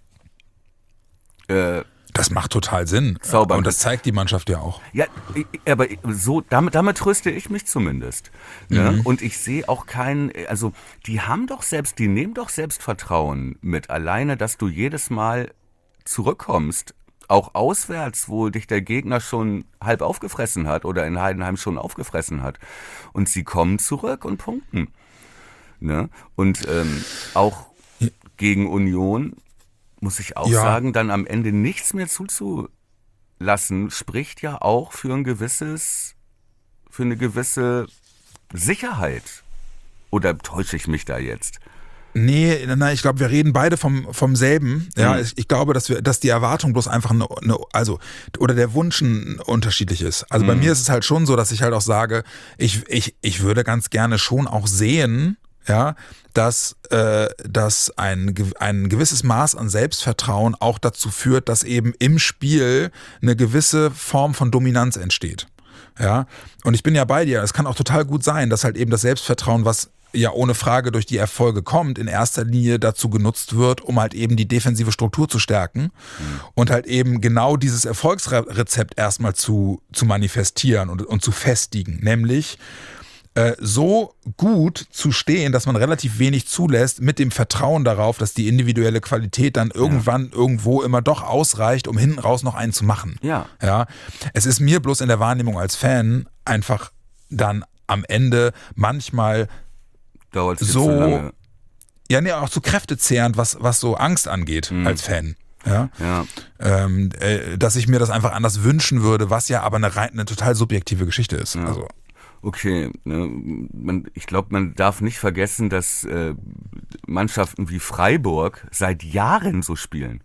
äh, das macht total Sinn. Zaubern. Und das zeigt die Mannschaft ja auch. Ja, aber so, damit, damit tröste ich mich zumindest. Ne? Mhm. Und ich sehe auch keinen, also die haben doch selbst, die nehmen doch Selbstvertrauen mit. Alleine, dass du jedes Mal zurückkommst, auch auswärts, wo dich der Gegner schon halb aufgefressen hat oder in Heidenheim schon aufgefressen hat. Und sie kommen zurück und punkten. Ne? Und ähm, auch gegen Union, muss ich auch ja. sagen, dann am Ende nichts mehr zuzulassen, spricht ja auch für ein gewisses, für eine gewisse Sicherheit. Oder täusche ich mich da jetzt? Nee, nein, ich glaube, wir reden beide vom, vom selben. Ja, Mhm. ich, ich glaube, dass wir, dass die Erwartung bloß einfach eine, eine also, oder der Wunsch ein unterschiedlich ist. Also bei Mhm. mir ist es halt schon so, dass ich halt auch sage, ich, ich, ich würde ganz gerne schon auch sehen, ja, dass, äh, dass ein, ein gewisses Maß an Selbstvertrauen auch dazu führt, dass eben im Spiel eine gewisse Form von Dominanz entsteht. Ja, und ich bin ja bei dir. Es kann auch total gut sein, dass halt eben das Selbstvertrauen, was ja ohne Frage durch die Erfolge kommt, in erster Linie dazu genutzt wird, um halt eben die defensive Struktur zu stärken mhm. und halt eben genau dieses Erfolgsrezept erstmal zu, zu manifestieren und, und zu festigen, nämlich äh, so gut zu stehen, dass man relativ wenig zulässt, mit dem Vertrauen darauf, dass die individuelle Qualität dann irgendwann ja. irgendwo immer doch ausreicht, um hinten raus noch einen zu machen. Ja. Ja. Es ist mir bloß in der Wahrnehmung als Fan einfach dann am Ende manchmal Dauert es so zu lange. Ja, nee, auch so kräftezehrend, was, was so Angst angeht Mhm. als Fan. Ja. Ja. Ähm, äh, dass ich mir das einfach anders wünschen würde, was ja aber eine, rein, eine total subjektive Geschichte ist. Ja. Also. Okay, ne, man, ich glaube, man darf nicht vergessen, dass äh, Mannschaften wie Freiburg seit Jahren so spielen.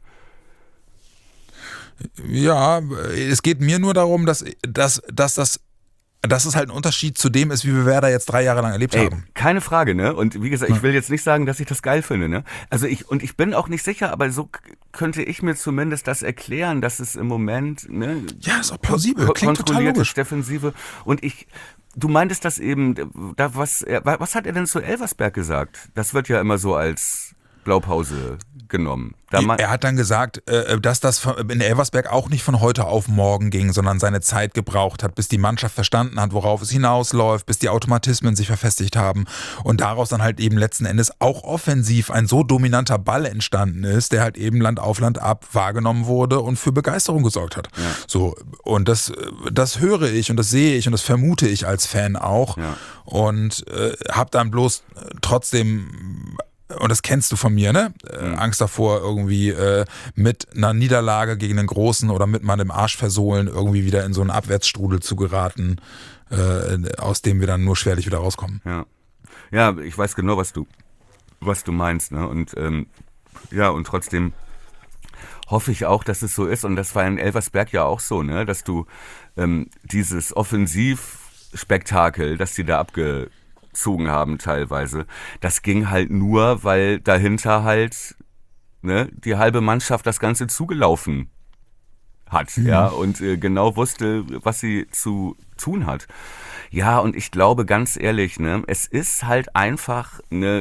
Ja, es geht mir nur darum, dass, dass, dass das dass es halt ein Unterschied zu dem ist, wie wir Werder jetzt drei Jahre lang erlebt Ey, haben. keine Frage, ne? Und wie gesagt, ich will jetzt nicht sagen, dass ich das geil finde, ne? Also ich, und ich bin auch nicht sicher, aber so k- könnte ich mir zumindest das erklären, dass es im Moment, ne? Ja, ist auch plausibel, ko- klingt total kontrollierte logisch. Defensive. Und ich, du meintest das eben, da, was, er- was hat er denn zu Elversberg gesagt? Das wird ja immer so als Blaupause genommen. Da mein- Er hat dann gesagt, äh, dass das von- in Elversberg auch nicht von heute auf morgen ging, sondern seine Zeit gebraucht hat, bis die Mannschaft verstanden hat, worauf es hinausläuft, bis die Automatismen sich verfestigt haben und daraus dann halt eben letzten Endes auch offensiv ein so dominanter Ball entstanden ist, der halt eben Land auf Land ab wahrgenommen wurde und für Begeisterung gesorgt hat. Ja. So, und das, das höre ich und das sehe ich und das vermute ich als Fan auch Ja. und äh, habe dann bloß trotzdem, und das kennst du von mir, ne? Äh, Mhm. Angst davor, irgendwie äh, mit einer Niederlage gegen den Großen oder mit meinem Arsch versohlen irgendwie wieder in so einen Abwärtsstrudel zu geraten, äh, aus dem wir dann nur schwerlich wieder rauskommen. Ja, ja, ich weiß genau, was du, was du meinst, ne? Und ähm, ja, und trotzdem hoffe ich auch, dass es so ist. Und das war in Elversberg ja auch so, ne? Dass du ähm, dieses Offensivspektakel, das die da abgezogen haben teilweise, das ging halt nur, weil dahinter halt, ne, die halbe Mannschaft das Ganze zugelaufen hat, Mhm. ja, und äh, genau wusste, was sie zu tun hat. Ja, und ich glaube ganz ehrlich, ne, es ist halt einfach eine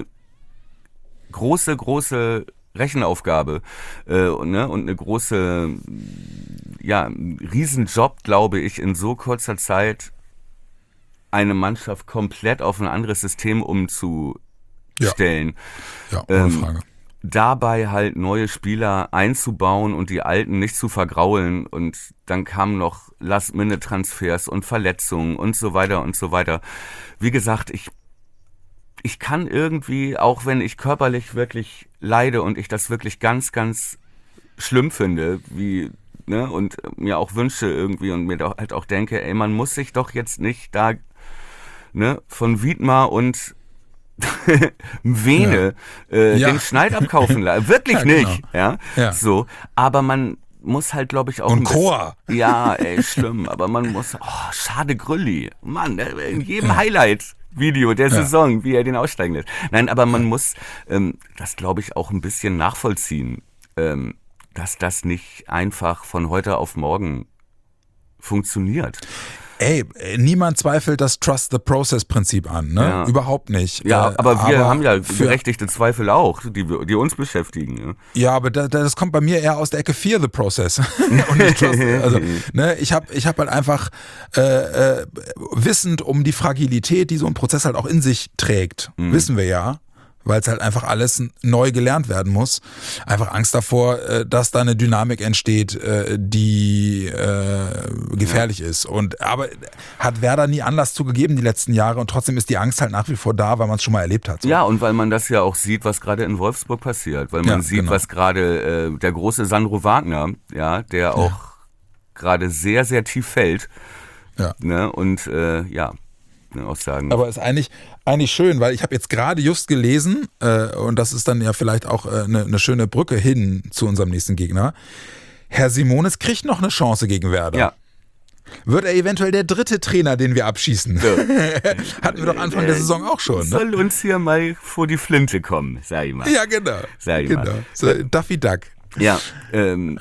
große, große Rechenaufgabe äh, und, ne, und eine große, ja, ein Riesenjob, glaube ich, in so kurzer Zeit eine Mannschaft komplett auf ein anderes System umzustellen. Ja, ohne Ähm, Frage. Dabei halt neue Spieler einzubauen und die alten nicht zu vergraulen, und dann kamen noch Last-Minute-Transfers und Verletzungen und so weiter und so weiter. Wie gesagt, ich ich kann irgendwie, auch wenn ich körperlich wirklich leide und ich das wirklich ganz, ganz schlimm finde, wie, ne, und mir auch wünsche irgendwie und mir halt auch denke, ey, man muss sich doch jetzt nicht da, ne, von Wiedmar und Vene ja. Äh, ja. den Schneid abkaufen lassen. Wirklich ja, nicht, genau. ja? ja. So, aber man muss halt, glaube ich, auch und ein bisschen, Chor. Ja, ey, schlimm, aber man muss, oh, schade Grülli, Mann, in jedem Highlight Video der Ja. Saison, wie er den aussteigen lässt. Nein, aber man muss ähm, das, glaube ich, auch ein bisschen nachvollziehen, ähm, dass das nicht einfach von heute auf morgen funktioniert. Ey, niemand zweifelt das Trust-the-Process-Prinzip an, ne? Ja. Überhaupt nicht. Ja, äh, aber wir aber haben ja für, berechtigte Zweifel auch, die, wir- die uns beschäftigen. Ja. Ja, aber da, da, das kommt bei mir eher aus der Ecke Fear the Process. Und nicht Trust, also, ne, ich habe ich hab halt einfach äh, äh, wissend um die Fragilität, die so ein Prozess halt auch in sich trägt, Mhm. wissen wir ja, weil es halt einfach alles neu gelernt werden muss. Einfach Angst davor, äh, dass da eine Dynamik entsteht, äh, die äh, gefährlich ist. Und aber hat Werder nie Anlass zugegeben die letzten Jahre und trotzdem ist die Angst halt nach wie vor da, weil man es schon mal erlebt hat. So. Ja, und weil man das ja auch sieht, was gerade in Wolfsburg passiert, weil man Ja, sieht, genau. was gerade äh, der große Sandro Wagner, ja, der auch gerade sehr, sehr tief fällt, Ja. ne, und äh, ja, ne, auch sagen. Aber ist eigentlich, eigentlich schön, weil ich habe jetzt gerade just gelesen, äh, und das ist dann ja vielleicht auch eine äh, ne, ne schöne Brücke hin zu unserem nächsten Gegner. Herr Simonis kriegt noch eine Chance gegen Werder. ja. Wird er eventuell der dritte Trainer, den wir abschießen? So. Hatten wir doch Anfang der Saison auch schon. Ne? Soll uns hier mal vor die Flinte kommen, sag ich mal. Ja, genau. Sag ich genau. mal. So, Daffy Duck. Ja, ähm,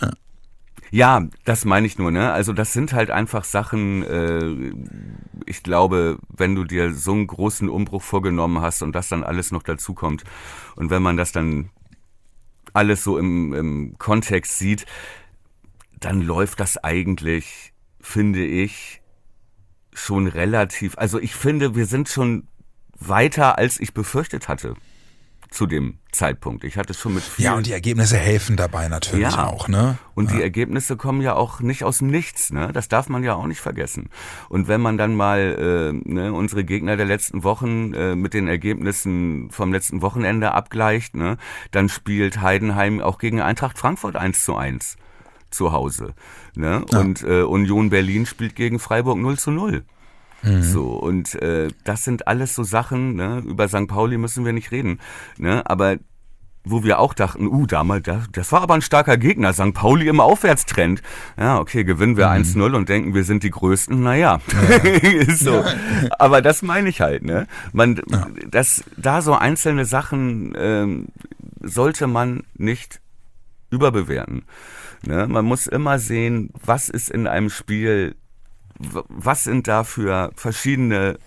ja, das meine ich nur, ne? Also das sind halt einfach Sachen, äh, ich glaube, wenn du dir so einen großen Umbruch vorgenommen hast und das dann alles noch dazu kommt und wenn man das dann alles so im, im Kontext sieht, dann läuft das eigentlich, finde ich, schon relativ, also ich finde, wir sind schon weiter, als ich befürchtet hatte zu dem Zeitpunkt. Ich hatte schon mit viel... Ja, und die Ergebnisse helfen dabei natürlich Ja. auch, ne? Und ja. die Ergebnisse kommen ja auch nicht aus dem Nichts, ne? Das darf man ja auch nicht vergessen. Und wenn man dann mal äh, ne, unsere Gegner der letzten Wochen äh, mit den Ergebnissen vom letzten Wochenende abgleicht, ne, dann spielt Heidenheim auch gegen Eintracht Frankfurt eins zu eins zu Hause. Ne? Ja. Und äh, Union Berlin spielt gegen Freiburg null zu null. Mhm. So, und äh, das sind alles so Sachen, ne? Über Sankt Pauli müssen wir nicht reden, ne? Aber wo wir auch dachten, uh, damals, das war aber ein starker Gegner, Sankt Pauli im Aufwärtstrend. Ja, okay, gewinnen wir Mhm. eins null und denken, wir sind die Größten, naja. Ja. So. Aber das meine ich halt, ne? Man, Ja. das, da so einzelne Sachen ähm, sollte man nicht überbewerten. Ne? Man muss immer sehen, was ist in einem Spiel, w- was sind da für verschiedene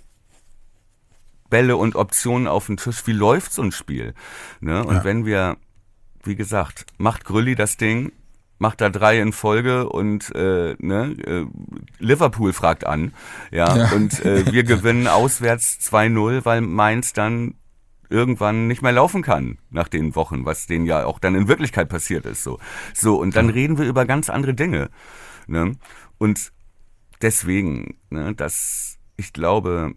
Bälle und Optionen auf dem Tisch, wie läuft so ein Spiel? Ne? Und Ja. wenn wir, wie gesagt, macht Grülli das Ding, macht da drei in Folge und äh, ne, äh, Liverpool fragt an, ja, Ja. und äh, wir gewinnen auswärts zwei null, weil Mainz dann irgendwann nicht mehr laufen kann nach den Wochen, was denen ja auch dann in Wirklichkeit passiert ist. So, so und dann reden wir über ganz andere Dinge. Ne? Und deswegen, ne, dass ich glaube,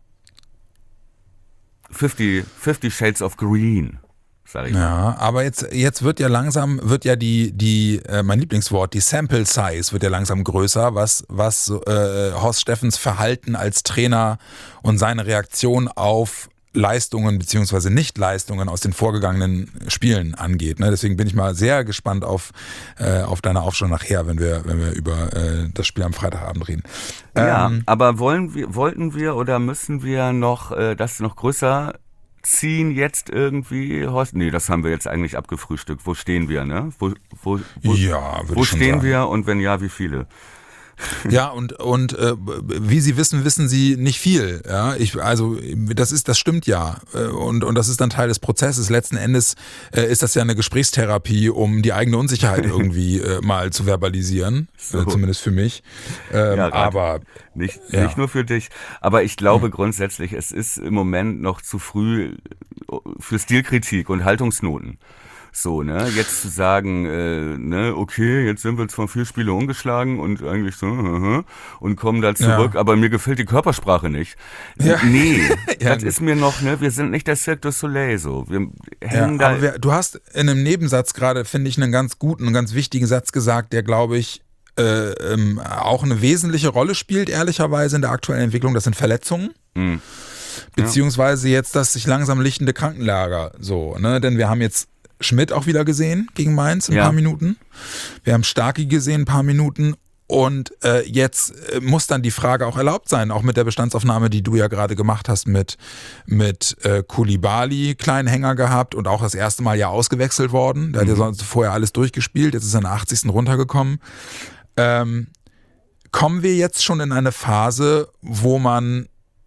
fifty, fifty Shades of Green, sag ich mal. Ja, aber jetzt, jetzt wird ja langsam, wird ja die, die äh, mein Lieblingswort, die Sample Size wird ja langsam größer, was, was äh, Horst Steffens Verhalten als Trainer und seine Reaktion auf Leistungen beziehungsweise Nicht-Leistungen aus den vorgegangenen Spielen angeht. Ne? Deswegen bin ich mal sehr gespannt auf, äh, auf deine Aufstellung nachher, wenn wir, wenn wir über äh, das Spiel am Freitagabend reden. Ja, Ähm, aber wollen wir, wollten wir oder müssen wir noch äh, das noch größer ziehen jetzt irgendwie, Horst? Nee, das haben wir jetzt eigentlich abgefrühstückt. Wo stehen wir, ne? Wo, wo, wo, ja, würde wo ich schon stehen sagen. wir und wenn ja, wie viele? Ja, und, und äh, wie Sie wissen, wissen Sie nicht viel. Ja, ich, also das ist, das stimmt ja. Äh, Und, und das ist dann Teil des Prozesses. Letzten Endes äh, ist das ja eine Gesprächstherapie, um die eigene Unsicherheit irgendwie äh, mal zu verbalisieren. So. Äh, zumindest für mich. Ähm, Ja, grad. aber Nicht, Ja. nicht nur für dich, aber ich glaube grundsätzlich, es ist im Moment noch zu früh für Stilkritik und Haltungsnoten. So, ne, jetzt zu sagen, äh, ne, okay, jetzt sind wir zwar vier Spiele ungeschlagen und eigentlich so, uh, und kommen da zurück, ja. aber mir gefällt die Körpersprache nicht. Ja. Nee, ja. das ist mir noch, ne, wir sind nicht der Cirque du Soleil, so. Wir hängen ja, da. Aber wir, du hast in einem Nebensatz gerade, finde ich, einen ganz guten und ganz wichtigen Satz gesagt, der, glaube ich, äh, ähm, auch eine wesentliche Rolle spielt, ehrlicherweise, in der aktuellen Entwicklung. Das sind Verletzungen. Mhm. Beziehungsweise jetzt das sich langsam lichtende Krankenlager, so, ne, denn wir haben jetzt Schmidt auch wieder gesehen gegen Mainz ein ja. paar Minuten. Wir haben Starky gesehen ein paar Minuten und äh, jetzt äh, muss dann die Frage auch erlaubt sein, auch mit der Bestandsaufnahme, die du ja gerade gemacht hast mit, mit äh, Koulibaly, kleinen Hänger gehabt und auch das erste Mal ja ausgewechselt worden. Der mhm. hat ja sonst vorher alles durchgespielt, jetzt ist er in der achtzigsten runtergekommen. Ähm, kommen wir jetzt schon in eine Phase, wo man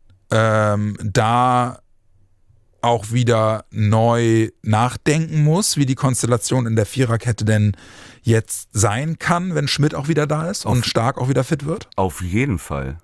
ähm, da auch wieder neu nachdenken muss, wie die Konstellation in der Viererkette denn jetzt sein kann, wenn Schmidt auch wieder da ist und auf, Stark auch wieder fit wird? Auf jeden Fall.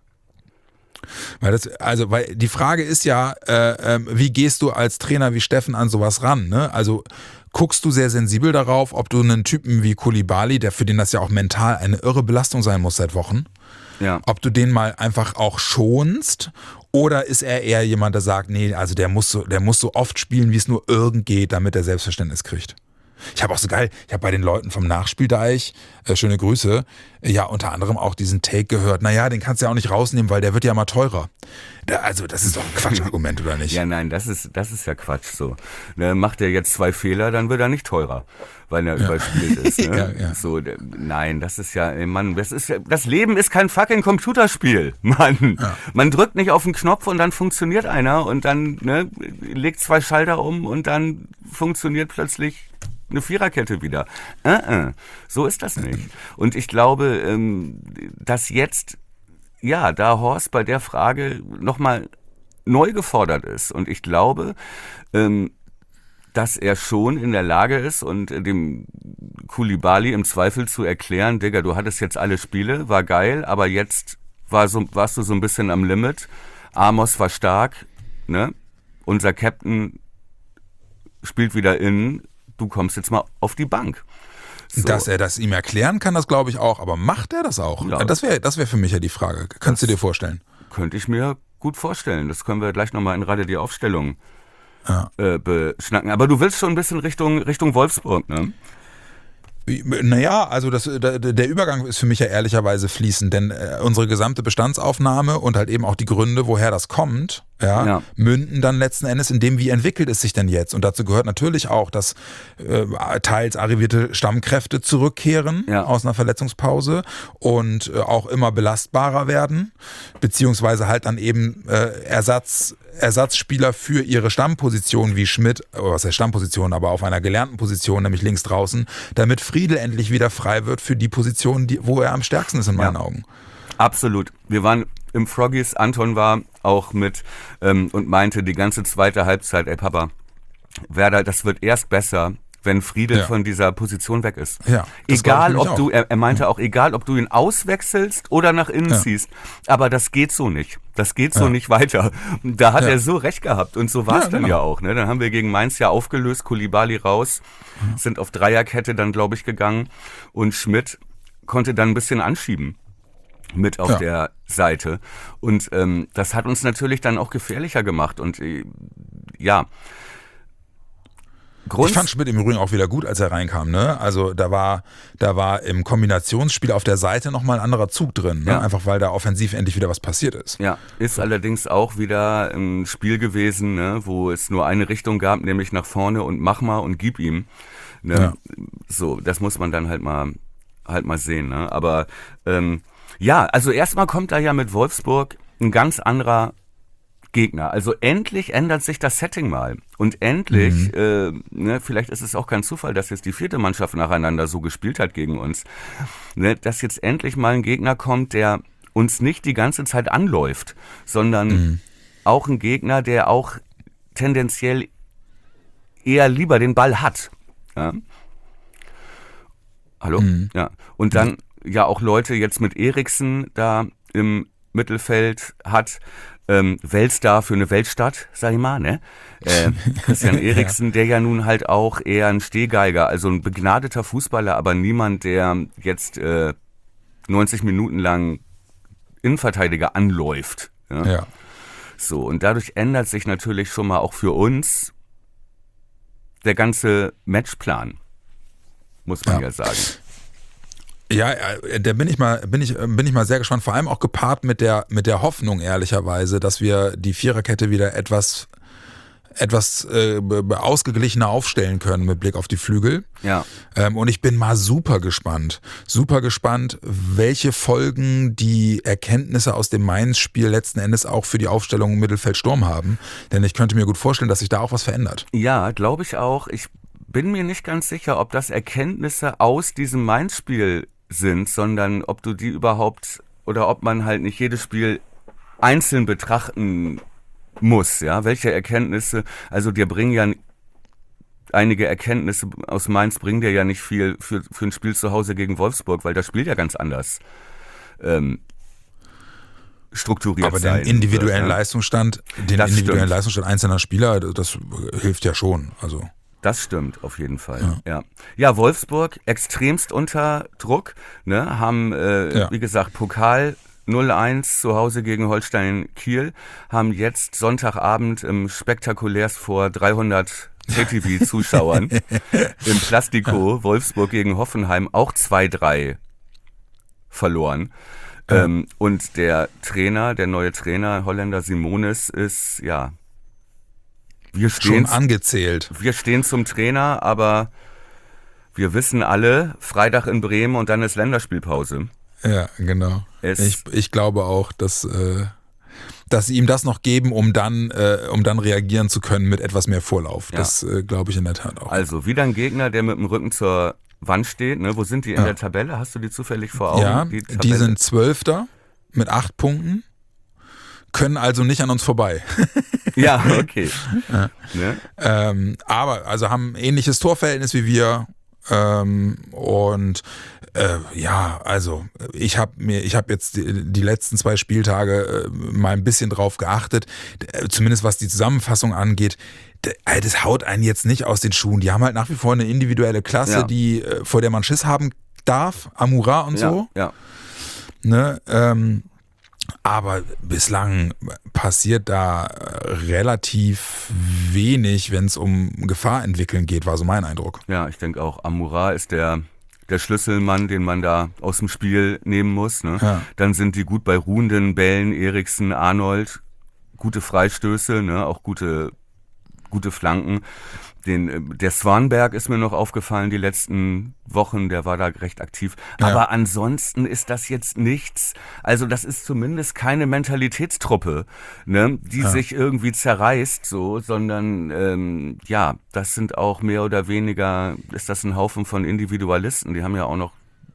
Weil das, also, weil die Frage ist ja, äh, äh, wie gehst du als Trainer wie Steffen an sowas ran? Ne? Also guckst du sehr sensibel darauf, ob du einen Typen wie Koulibaly, der für den das ja auch mental eine irre Belastung sein muss seit Wochen, ja. ob du den mal einfach auch schonst. Oder ist er eher jemand, der sagt, nee, also der muss so, der muss so oft spielen, wie es nur irgend geht, damit er Selbstverständnis kriegt. Ich habe auch so geil, ich habe bei den Leuten vom Nachspieldeich, äh, schöne Grüße, äh, ja unter anderem auch diesen Take gehört, naja, den kannst du ja auch nicht rausnehmen, weil der wird ja mal teurer. Da, also das ist doch ein Quatschargument, oder nicht? Ja, nein, das ist, das ist ja Quatsch so. Ne, macht er jetzt zwei Fehler, dann wird er nicht teurer, weil er ja. überspielt ist. Ne? ja, ja. So, der, nein, das ist ja, Mann, das ist das Leben ist kein fucking Computerspiel, Mann. Ja. Man drückt nicht auf den Knopf und dann funktioniert einer und dann ne, legt zwei Schalter um und dann funktioniert plötzlich eine Viererkette wieder. Äh, äh, so ist das nicht. Und ich glaube, ähm, dass jetzt, ja, da Horst bei der Frage nochmal neu gefordert ist. Und ich glaube, ähm, dass er schon in der Lage ist und dem Koulibaly im Zweifel zu erklären, Digga, du hattest jetzt alle Spiele, war geil, aber jetzt war so, warst du so ein bisschen am Limit. Amos war stark, ne? Unser Captain spielt wieder innen. Du kommst jetzt mal auf die Bank. So. Dass er das ihm erklären kann, das glaube ich auch. Aber macht er das auch? Ja. Das wäre das wär für mich ja die Frage. Könntest das du dir vorstellen? Könnte ich mir gut vorstellen. Das können wir gleich nochmal in Rade die Aufstellung ja. äh, beschnacken. Aber du willst schon ein bisschen Richtung, Richtung Wolfsburg, ne? Naja, also das, der Übergang ist für mich ja ehrlicherweise fließend, denn unsere gesamte Bestandsaufnahme und halt eben auch die Gründe, woher das kommt, ja, ja. münden dann letzten Endes in dem, wie entwickelt es sich denn jetzt? Und dazu gehört natürlich auch, dass äh, teils arrivierte Stammkräfte zurückkehren ja. aus einer Verletzungspause und äh, auch immer belastbarer werden, beziehungsweise halt dann eben äh, Ersatz Ersatzspieler für ihre Stammposition wie Schmidt, oder was heißt Stammposition, aber auf einer gelernten Position, nämlich links draußen, damit Friedel endlich wieder frei wird für die Position, die, wo er am stärksten ist in meinen ja. Augen. Absolut. Wir waren im Froggies, Anton war auch mit ähm, und meinte die ganze zweite Halbzeit, ey Papa, Werder, das wird erst besser, wenn Friedel ja. von dieser Position weg ist. Ja, egal ob du, er, er meinte auch, egal ob du ihn auswechselst oder nach innen ja. ziehst, aber das geht so nicht. Das geht so ja. nicht weiter. Da hat ja. er so recht gehabt und so war es ja, dann genau. ja auch. Ne? Dann haben wir gegen Mainz ja aufgelöst, Koulibaly raus, ja. sind auf Dreierkette dann, glaube ich, gegangen und Schmidt konnte dann ein bisschen anschieben mit auf ja. der Seite. Und ähm, das hat uns natürlich dann auch gefährlicher gemacht und äh, ja, Grund? Ich fand Schmidt im Übrigen auch wieder gut, als er reinkam. Ne? Also da war, da war im Kombinationsspiel auf der Seite nochmal ein anderer Zug drin. Ne? Ja. Einfach weil da offensiv endlich wieder was passiert ist. Ja, ist allerdings auch wieder ein Spiel gewesen, ne, wo es nur eine Richtung gab, nämlich nach vorne und mach mal und gib ihm. Ne? Ja. So, das muss man dann halt mal, halt mal sehen. Ne? Aber ähm, ja, also erstmal kommt da ja mit Wolfsburg ein ganz anderer Gegner. Also endlich ändert sich das Setting mal. Und endlich, mhm. äh, ne, vielleicht ist es auch kein Zufall, dass jetzt die vierte Mannschaft nacheinander so gespielt hat gegen uns, ne, dass jetzt endlich mal ein Gegner kommt, der uns nicht die ganze Zeit anläuft, sondern mhm. auch ein Gegner, der auch tendenziell eher lieber den Ball hat. Ja? Hallo? Mhm. Ja. Und dann ja auch Leute jetzt mit Eriksen da im Mittelfeld hat. Ähm, Weltstar für eine Weltstadt, sag ich mal, ne? Äh, Christian Eriksen, ja. der ja nun halt auch eher ein Stehgeiger, also ein begnadeter Fußballer, aber niemand, der jetzt äh, neunzig Minuten lang Innenverteidiger anläuft. Ja? Ja. So, und dadurch ändert sich natürlich schon mal auch für uns der ganze Matchplan, muss man ja, ja sagen. Ja, da bin ich mal, bin ich, bin ich mal sehr gespannt. Vor allem auch gepaart mit der, mit der Hoffnung, ehrlicherweise, dass wir die Viererkette wieder etwas, etwas äh, ausgeglichener aufstellen können mit Blick auf die Flügel. Ja. Ähm, und ich bin mal super gespannt, super gespannt, welche Folgen die Erkenntnisse aus dem Mainz-Spiel letzten Endes auch für die Aufstellung im Mittelfeld-Sturm haben. Denn ich könnte mir gut vorstellen, dass sich da auch was verändert. Ja, glaube ich auch. Ich bin mir nicht ganz sicher, ob das Erkenntnisse aus diesem Mainz-Spiel sind, sondern ob du die überhaupt oder ob man halt nicht jedes Spiel einzeln betrachten muss, ja, welche Erkenntnisse, also dir bringen ja einige Erkenntnisse aus Mainz bringen dir ja nicht viel für, für ein Spiel zu Hause gegen Wolfsburg, weil das Spiel ja ganz anders ähm, strukturiert aber sein den individuellen wird, ne? Leistungsstand, den das individuellen stimmt. Leistungsstand einzelner Spieler, das hilft ja schon, also. Das stimmt, auf jeden Fall. Ja, ja. ja Wolfsburg extremst unter Druck, ne, haben, äh, ja. wie gesagt, Pokal null eins zu Hause gegen Holstein Kiel, haben jetzt Sonntagabend im Spektakulärs vor dreihundert P T V-Zuschauern im Plastico Wolfsburg gegen Hoffenheim auch zwei drei verloren. Ja. Ähm, und der Trainer, der neue Trainer, Holländer Simonis, ist, ja, Wir stehen, schon angezählt. Wir stehen zum Trainer, aber wir wissen alle, Freitag in Bremen und dann ist Länderspielpause. Ja, genau. Es ich, ich glaube auch, dass, äh, dass sie ihm das noch geben, um dann, äh, um dann reagieren zu können mit etwas mehr Vorlauf. Ja. Das äh, glaube ich in der Tat auch. Also wieder ein Gegner, der mit dem Rücken zur Wand steht. Ne? Wo sind die in ja. der Tabelle? Hast du die zufällig vor Augen? Ja, die, die sind Zwölfter mit acht Punkten. Können also nicht an uns vorbei. Ja, okay. Ja. Ne? Ähm, aber also haben ein ähnliches Torverhältnis wie wir. Ähm, und äh, ja, also ich habe mir, ich habe jetzt die, die letzten zwei Spieltage äh, mal ein bisschen drauf geachtet, äh, zumindest was die Zusammenfassung angeht. Das haut einen jetzt nicht aus den Schuhen. Die haben halt nach wie vor eine individuelle Klasse, ja. die äh, vor der man Schiss haben darf, Amura und ja, so. Ja. Ne, ähm, aber bislang passiert da relativ wenig, wenn es um Gefahr entwickeln geht, war so mein Eindruck. Ja, ich denke auch, Amura ist der, der Schlüsselmann, den man da aus dem Spiel nehmen muss. Ne? Ja. Dann sind die gut bei ruhenden Bällen, Eriksen, Arnold, gute Freistöße, ne? Auch gute, gute Flanken. Den, der Swanberg ist mir noch aufgefallen die letzten Wochen, der war da recht aktiv. Ja. Aber ansonsten ist das jetzt nichts, also das ist zumindest keine Mentalitätstruppe, ne, die ja. sich irgendwie zerreißt, so, sondern ähm, ja, das sind auch mehr oder weniger, ist das ein Haufen von Individualisten, die haben ja auch noch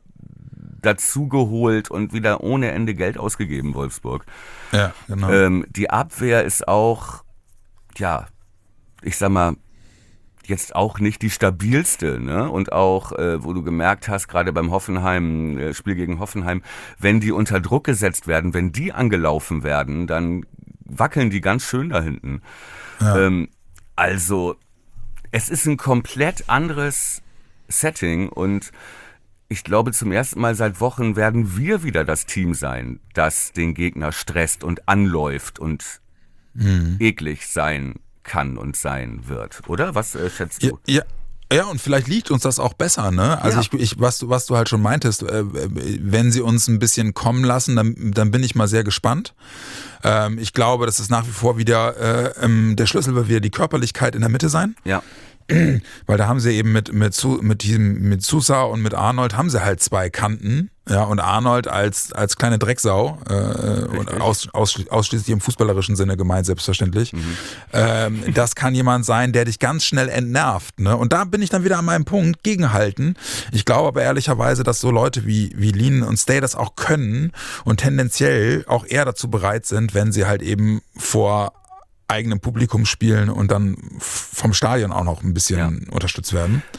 dazugeholt und wieder ohne Ende Geld ausgegeben, Wolfsburg. Ja, genau. Ähm, die Abwehr ist auch, ja, ich sag mal, jetzt auch nicht die stabilste, ne? Und auch, äh, wo du gemerkt hast, gerade beim Hoffenheim, äh, Spiel gegen Hoffenheim, wenn die unter Druck gesetzt werden, wenn die angelaufen werden, dann wackeln die ganz schön da hinten. Ja. Ähm, also, es ist ein komplett anderes Setting und ich glaube, zum ersten Mal seit Wochen werden wir wieder das Team sein, das den Gegner stresst und anläuft und mhm. eklig sein kann und sein wird, oder? Was äh, schätzt du? Ja, ja, ja, und vielleicht liegt uns das auch besser, ne? Also ja. ich, ich, was du, was du halt schon meintest, äh, wenn sie uns ein bisschen kommen lassen, dann, dann bin ich mal sehr gespannt. Ähm, ich glaube, dass es nach wie vor wieder, äh, ähm, der Schlüssel wird wieder die Körperlichkeit in der Mitte sein. Ja. Weil da haben sie eben mit, mit, mit diesem, mit Sousa und mit Arnold haben sie halt zwei Kanten, ja, und Arnold als, als kleine Drecksau, äh, und aus, aus, ausschließlich im fußballerischen Sinne gemeint, selbstverständlich. Mhm. Ähm, das kann jemand sein, der dich ganz schnell entnervt, ne? Und da bin ich dann wieder an meinem Punkt, gegenhalten. Ich glaube aber ehrlicherweise, dass so Leute wie, wie Lien und Stay das auch können und tendenziell auch eher dazu bereit sind, wenn sie halt eben vor eigenem Publikum spielen und dann vom Stadion auch noch ein bisschen ja. unterstützt werden.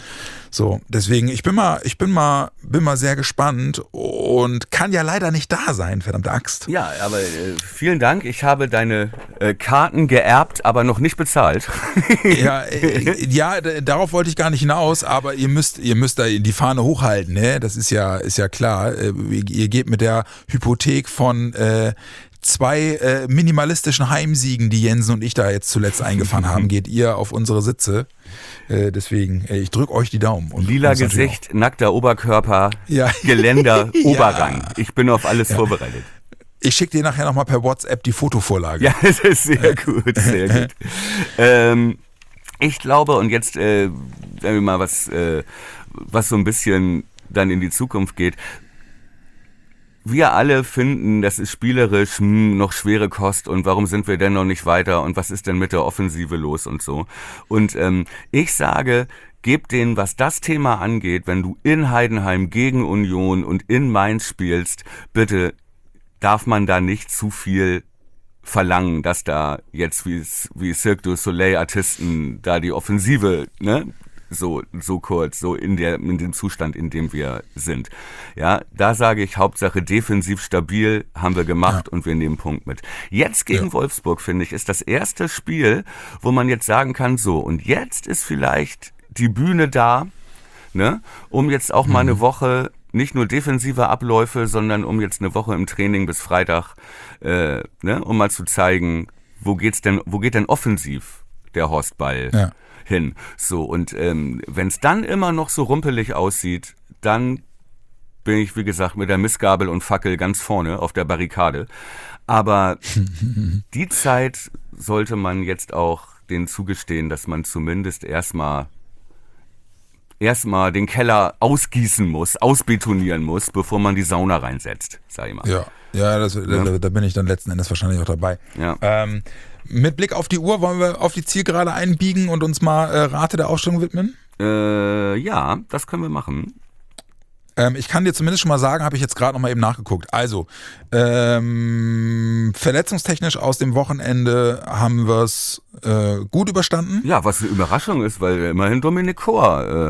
So, deswegen, ich bin mal, ich bin mal, bin mal sehr gespannt und kann ja leider nicht da sein, verdammte Axt. Ja, aber äh, vielen Dank. Ich habe deine äh, Karten geerbt, aber noch nicht bezahlt. Ja, äh, ja, d- darauf wollte ich gar nicht hinaus, aber ihr müsst, ihr müsst da die Fahne hochhalten, ne? Das ist ja, ist ja klar. Äh, ihr geht mit der Hypothek von äh, zwei äh, minimalistischen Heimsiegen, die Jensen und ich da jetzt zuletzt eingefahren haben, geht ihr auf unsere Sitze. Äh, deswegen, äh, ich drücke euch die Daumen. Und Lila uns natürlich Gesicht, nackter Oberkörper, Ja. Geländer, Ja. Oberrang. Ich bin auf alles vorbereitet. auch. Ich schicke dir nachher nochmal per WhatsApp die Fotovorlage. Ja, das ist sehr gut, sehr gut. Ähm, ich glaube, und jetzt äh, sagen wir mal was, äh, was so ein bisschen dann in die Zukunft geht. Wir alle finden, das ist spielerisch hm, noch schwere Kost und warum sind wir denn noch nicht weiter und was ist denn mit der Offensive los und so. Und ähm, ich sage, gebt denen, was das Thema angeht, wenn du in Heidenheim gegen Union und in Mainz spielst, bitte darf man da nicht zu viel verlangen, dass da jetzt wie, wie Cirque du Soleil Artisten da die Offensive, ne, so, so kurz, so in der, in dem Zustand, in dem wir sind. Ja, da sage ich, Hauptsache defensiv stabil, haben wir gemacht Ja. und wir nehmen Punkt mit. Jetzt gegen Ja. Wolfsburg, finde ich, ist das erste Spiel, wo man jetzt sagen kann, so, und jetzt ist vielleicht die Bühne da, ne, um jetzt auch mal eine Woche nicht nur defensive Abläufe, sondern um jetzt eine Woche im Training bis Freitag, äh, ne, um mal zu zeigen, wo geht's denn, wo geht denn offensiv der Horstball Ja. hin? So, und ähm, wenn es dann immer noch so rumpelig aussieht, dann bin ich, wie gesagt, mit der Missgabel und Fackel ganz vorne auf der Barrikade. Aber die Zeit sollte man jetzt auch denen zugestehen, dass man zumindest erstmal erstmal den Keller ausgießen muss, ausbetonieren muss, bevor man die Sauna reinsetzt, sag ich mal. Ja, ja, das, Ja. Da, da bin ich dann letzten Endes wahrscheinlich auch dabei. Ja. Ähm, mit Blick auf die Uhr wollen wir auf die Zielgerade einbiegen und uns mal äh, Rate der Aufstellung widmen? Äh, ja, das können wir machen. Ähm, ich kann dir zumindest schon mal sagen, habe ich jetzt gerade noch mal eben nachgeguckt. Also, ähm, verletzungstechnisch aus dem Wochenende haben wir es äh, gut überstanden. Ja, was eine Überraschung ist, weil immerhin Dominik Kor, äh,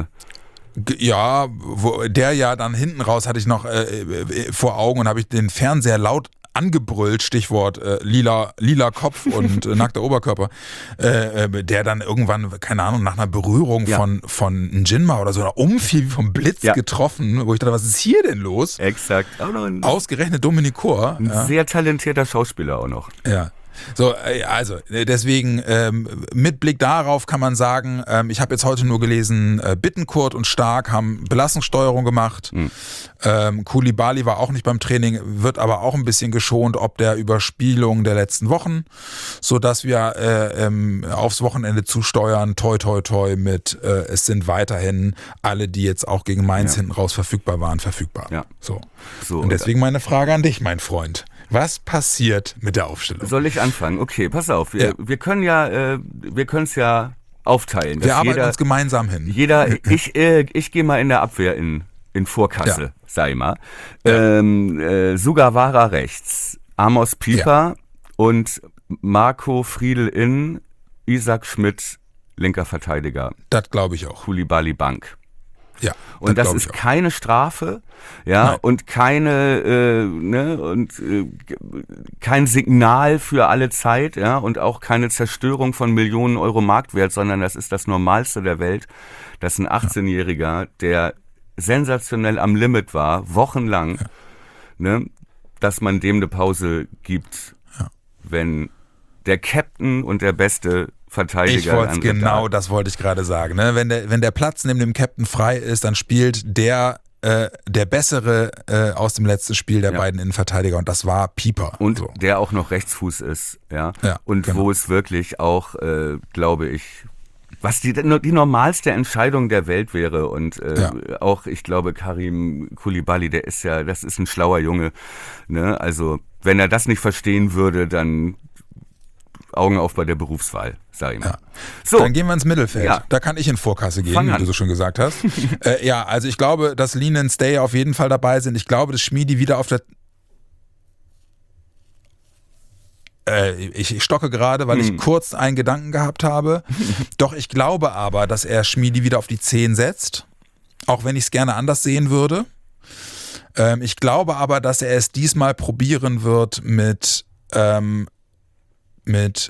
G- Ja, wo, der ja dann hinten raus hatte ich noch äh, äh, vor Augen und habe ich den Fernseher laut angebrüllt, Stichwort äh, lila, lila Kopf und äh, nackter Oberkörper, äh, äh, der dann irgendwann, keine Ahnung, nach einer Berührung Ja. von, von Njinma oder so oder umfiel wie vom Blitz Ja. getroffen, wo ich dachte, was ist hier denn los? exakt, auch noch ein, Ausgerechnet Dominik Kor. ein Ja. sehr talentierter Schauspieler auch noch. Ja. So, äh, also äh, deswegen ähm, mit Blick darauf kann man sagen, ähm, ich habe jetzt heute nur gelesen, äh, Bittencourt und Stark haben Belastungssteuerung gemacht. Mhm. Ähm, Koulibaly war auch nicht beim Training, wird aber auch ein bisschen geschont, ob der Überspielung der letzten Wochen, so dass wir äh, ähm, aufs Wochenende zusteuern. Toi, toi, toi mit. Äh, es sind weiterhin alle, die jetzt auch gegen Mainz Ja. hinten raus verfügbar waren, verfügbar. Ja. So. So, Und deswegen meine Frage an dich, mein Freund. Was passiert mit der Aufstellung? soll ich anfangen? Okay, pass auf. Wir, Ja. wir können ja, äh, wir können es ja aufteilen. Wir dass arbeiten jeder, uns gemeinsam hin. Jeder, ich, äh, ich gehe mal in der Abwehr in, in Vorkasse, Ja. sag ich mal. Ähm, äh, Sugawara rechts, Amos Pieper und Marco Friedl in, Isaac Schmidt, linker Verteidiger, Das glaube ich auch. Koulibaly Bank. Ja. Und das glaub ist ich auch. keine Strafe, ja, Nein. und keine, äh, ne, und äh, kein Signal für alle Zeit, ja, und auch keine Zerstörung von Millionen Euro Marktwert, sondern das ist das Normalste der Welt, dass ein achtzehnjähriger, der sensationell am Limit war, wochenlang, ne, dass man dem eine Pause gibt, Ja. wenn der Captain und der beste Verteidiger. Ich wollte andere genau, da- das wollte ich gerade sagen. Ne? Wenn, der, wenn der Platz neben dem Captain frei ist, dann spielt der, äh, der bessere äh, aus dem letzten Spiel der Ja. beiden Innenverteidiger und das war Pieper. Und so. der auch noch Rechtsfuß ist, ja. Ja, und genau. wo es wirklich auch, äh, glaube ich, was die, die normalste Entscheidung der Welt wäre. Und äh, Ja. auch, ich glaube, Karim Koulibaly, der ist ja, das ist ein schlauer Junge. Ne? Also, wenn er das nicht verstehen würde, dann Augen auf bei der Berufswahl, sag ich mal. Ja. So, Dann gehen wir ins Mittelfeld. Ja. Da kann ich in Vorkasse gehen, Fang wie an. du so schon gesagt hast. äh, ja, also ich glaube, dass Lean and Stay auf jeden Fall dabei sind. Ich glaube, dass Schmiedi wieder auf der... Äh, ich, ich stocke gerade, weil ich Hm. kurz einen Gedanken gehabt habe. Doch ich glaube aber, dass er Schmiedi wieder auf die zehn setzt. auch wenn ich es gerne anders sehen würde. Ähm, ich glaube aber, dass er es diesmal probieren wird mit, ähm, mit,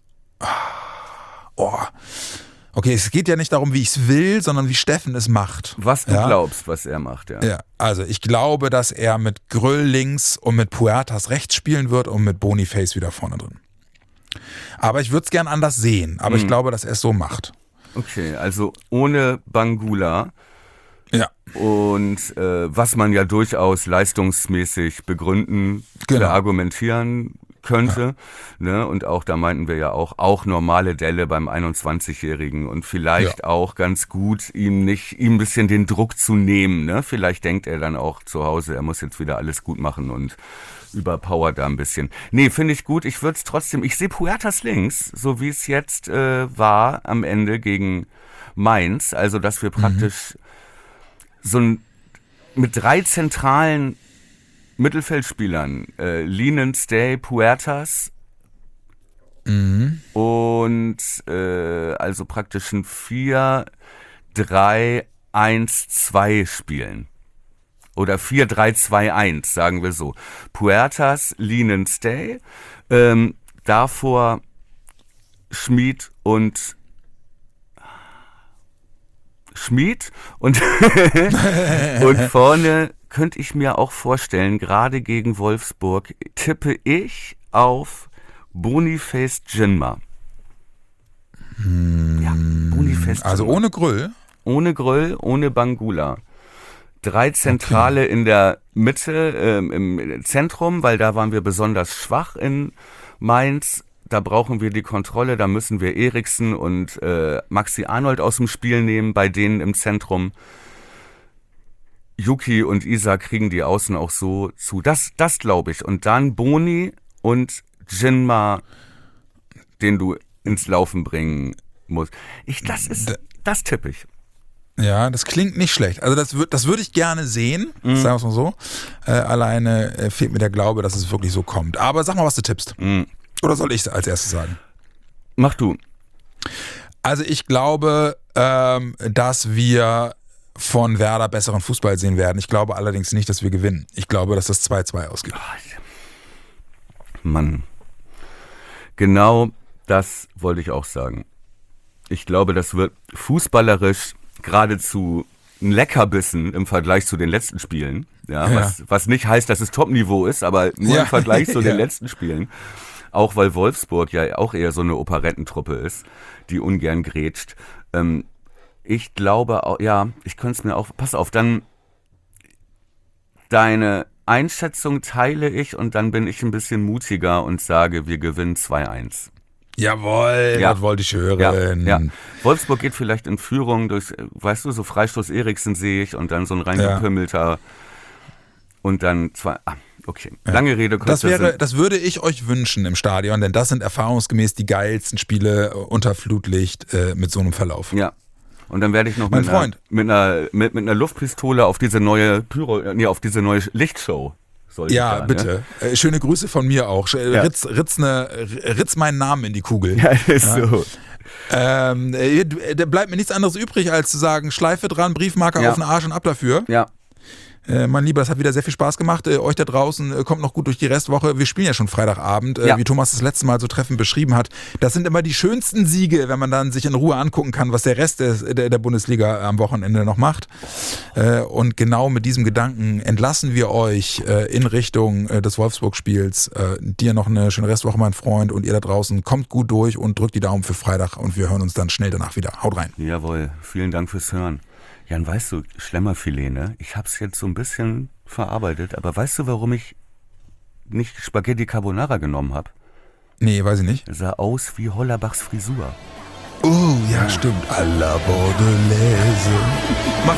oh, okay, es geht ja nicht darum, wie ich es will, sondern wie Steffen es macht. Was du ja? glaubst, was er macht, ja. Ja, also ich glaube, dass er mit Gröll links und mit Puertas rechts spielen wird und mit Boniface wieder vorne drin. Aber ich würde es gern anders sehen, aber hm. ich glaube, dass er es so macht. Okay, also ohne Bangula. Ja. Und äh, was man ja durchaus leistungsmäßig begründen, Genau. argumentieren könnte. Ja. Ne? Und auch, da meinten wir ja auch, auch normale Delle beim einundzwanzigjährigen und vielleicht ja. auch ganz gut, ihm nicht, ihm ein bisschen den Druck zu nehmen. Ne? Vielleicht denkt er dann auch zu Hause, er muss jetzt wieder alles gut machen und überpowert da ein bisschen. Nee, finde ich gut. Ich würde es trotzdem, ich sehe Puertas links, so wie es jetzt äh, war am Ende gegen Mainz. Also, dass wir praktisch mhm. so ein, mit drei zentralen Mittelfeldspielern, äh, Linen, Stay, Puertas mhm. und äh, also praktisch ein vier drei eins zwei spielen. Oder vier drei zwei eins, sagen wir so. Puertas, Linen, Stay, ähm, davor Schmid und Schmid und, und vorne könnte ich mir auch vorstellen, gerade gegen Wolfsburg tippe ich auf Boniface Jinma. Hm, ja, Boniface Jinma. Also ohne Gröll? Ohne Gröll, ohne Bangula. Drei Zentrale okay. in der Mitte, ähm, im Zentrum, weil da waren wir besonders schwach in Mainz. Da brauchen wir die Kontrolle, da müssen wir Eriksen und äh, Maxi Arnold aus dem Spiel nehmen, bei denen im Zentrum. Yuki und Isa kriegen die Außen auch so zu. Das, das glaube ich. Und dann Boni und Jinma, den du ins Laufen bringen musst. Ich, das ist, das tippe ich. Ja, das klingt nicht schlecht. Also das, würd, das würde ich gerne sehen, mhm. sagen wir es mal so. Äh, alleine äh, fehlt mir der Glaube, dass es wirklich so kommt. Aber sag mal, was du tippst. Mhm. Oder soll ich als erstes sagen? Mach du. Also ich glaube, ähm, dass wir von Werder besseren Fußball sehen werden. Ich glaube allerdings nicht, dass wir gewinnen. Ich glaube, dass das zwei zwei ausgeht. Mann. Genau das wollte ich auch sagen. Ich glaube, das wird fußballerisch geradezu ein Leckerbissen im Vergleich zu den letzten Spielen. Ja, ja. Was, was nicht heißt, dass es Top-Niveau ist, aber nur ja. im Vergleich zu den ja. letzten Spielen. Auch weil Wolfsburg ja auch eher so eine Operettentruppe ist, die ungern grätscht. Ähm, ich glaube auch, ja, ich könnte es mir auch, pass auf, dann deine Einschätzung teile ich und dann bin ich ein bisschen mutiger und sage, wir gewinnen zwei eins. Jawohl, ja. das wollte ich hören. Ja, ja. Wolfsburg geht vielleicht in Führung durch, weißt du, so Freistoß Eriksen sehe ich und dann so ein reingepümmelter ja. und dann zwei, ah, okay, lange ja. Rede, kurzer das wäre, Sinn. Das würde ich euch wünschen im Stadion, denn das sind erfahrungsgemäß die geilsten Spiele unter Flutlicht äh, mit so einem Verlauf. Ja. Und dann werde ich noch mein mit, Freund. Einer, mit, einer, mit, mit einer Luftpistole auf diese neue Pyro, nee, auf diese neue Lichtshow. Ja, da, bitte. Ne? Äh, schöne Grüße von mir auch. Ja. Ritz, ritz, ne, ritz meinen Namen in die Kugel. Ja, ist ja. so. Ähm, äh, da bleibt mir nichts anderes übrig, als zu sagen, Schleife dran, Briefmarker ja. auf den Arsch und ab dafür. Ja. Äh, mein Lieber, es hat wieder sehr viel Spaß gemacht. Äh, euch da draußen äh, kommt noch gut durch die Restwoche. Wir spielen ja schon Freitagabend, äh, ja. wie Thomas das letzte Mal so treffend beschrieben hat. Das sind immer die schönsten Siege, wenn man dann sich in Ruhe angucken kann, was der Rest des, der, der Bundesliga am Wochenende noch macht. Äh, und genau mit diesem Gedanken entlassen wir euch äh, in Richtung äh, des Wolfsburg-Spiels. Äh, dir noch eine schöne Restwoche, mein Freund, und ihr da draußen kommt gut durch und drückt die Daumen für Freitag und wir hören uns dann schnell danach wieder. Haut rein. Jawohl, vielen Dank fürs Hören. Jan, weißt du, Schlemmerfilet, ne? Ich hab's jetzt so ein bisschen verarbeitet, aber weißt du, warum ich nicht Spaghetti Carbonara genommen habe? Nee, weiß ich nicht. Er sah aus wie Hollerbachs Frisur. Oh, ja, stimmt. À la Bordelaise.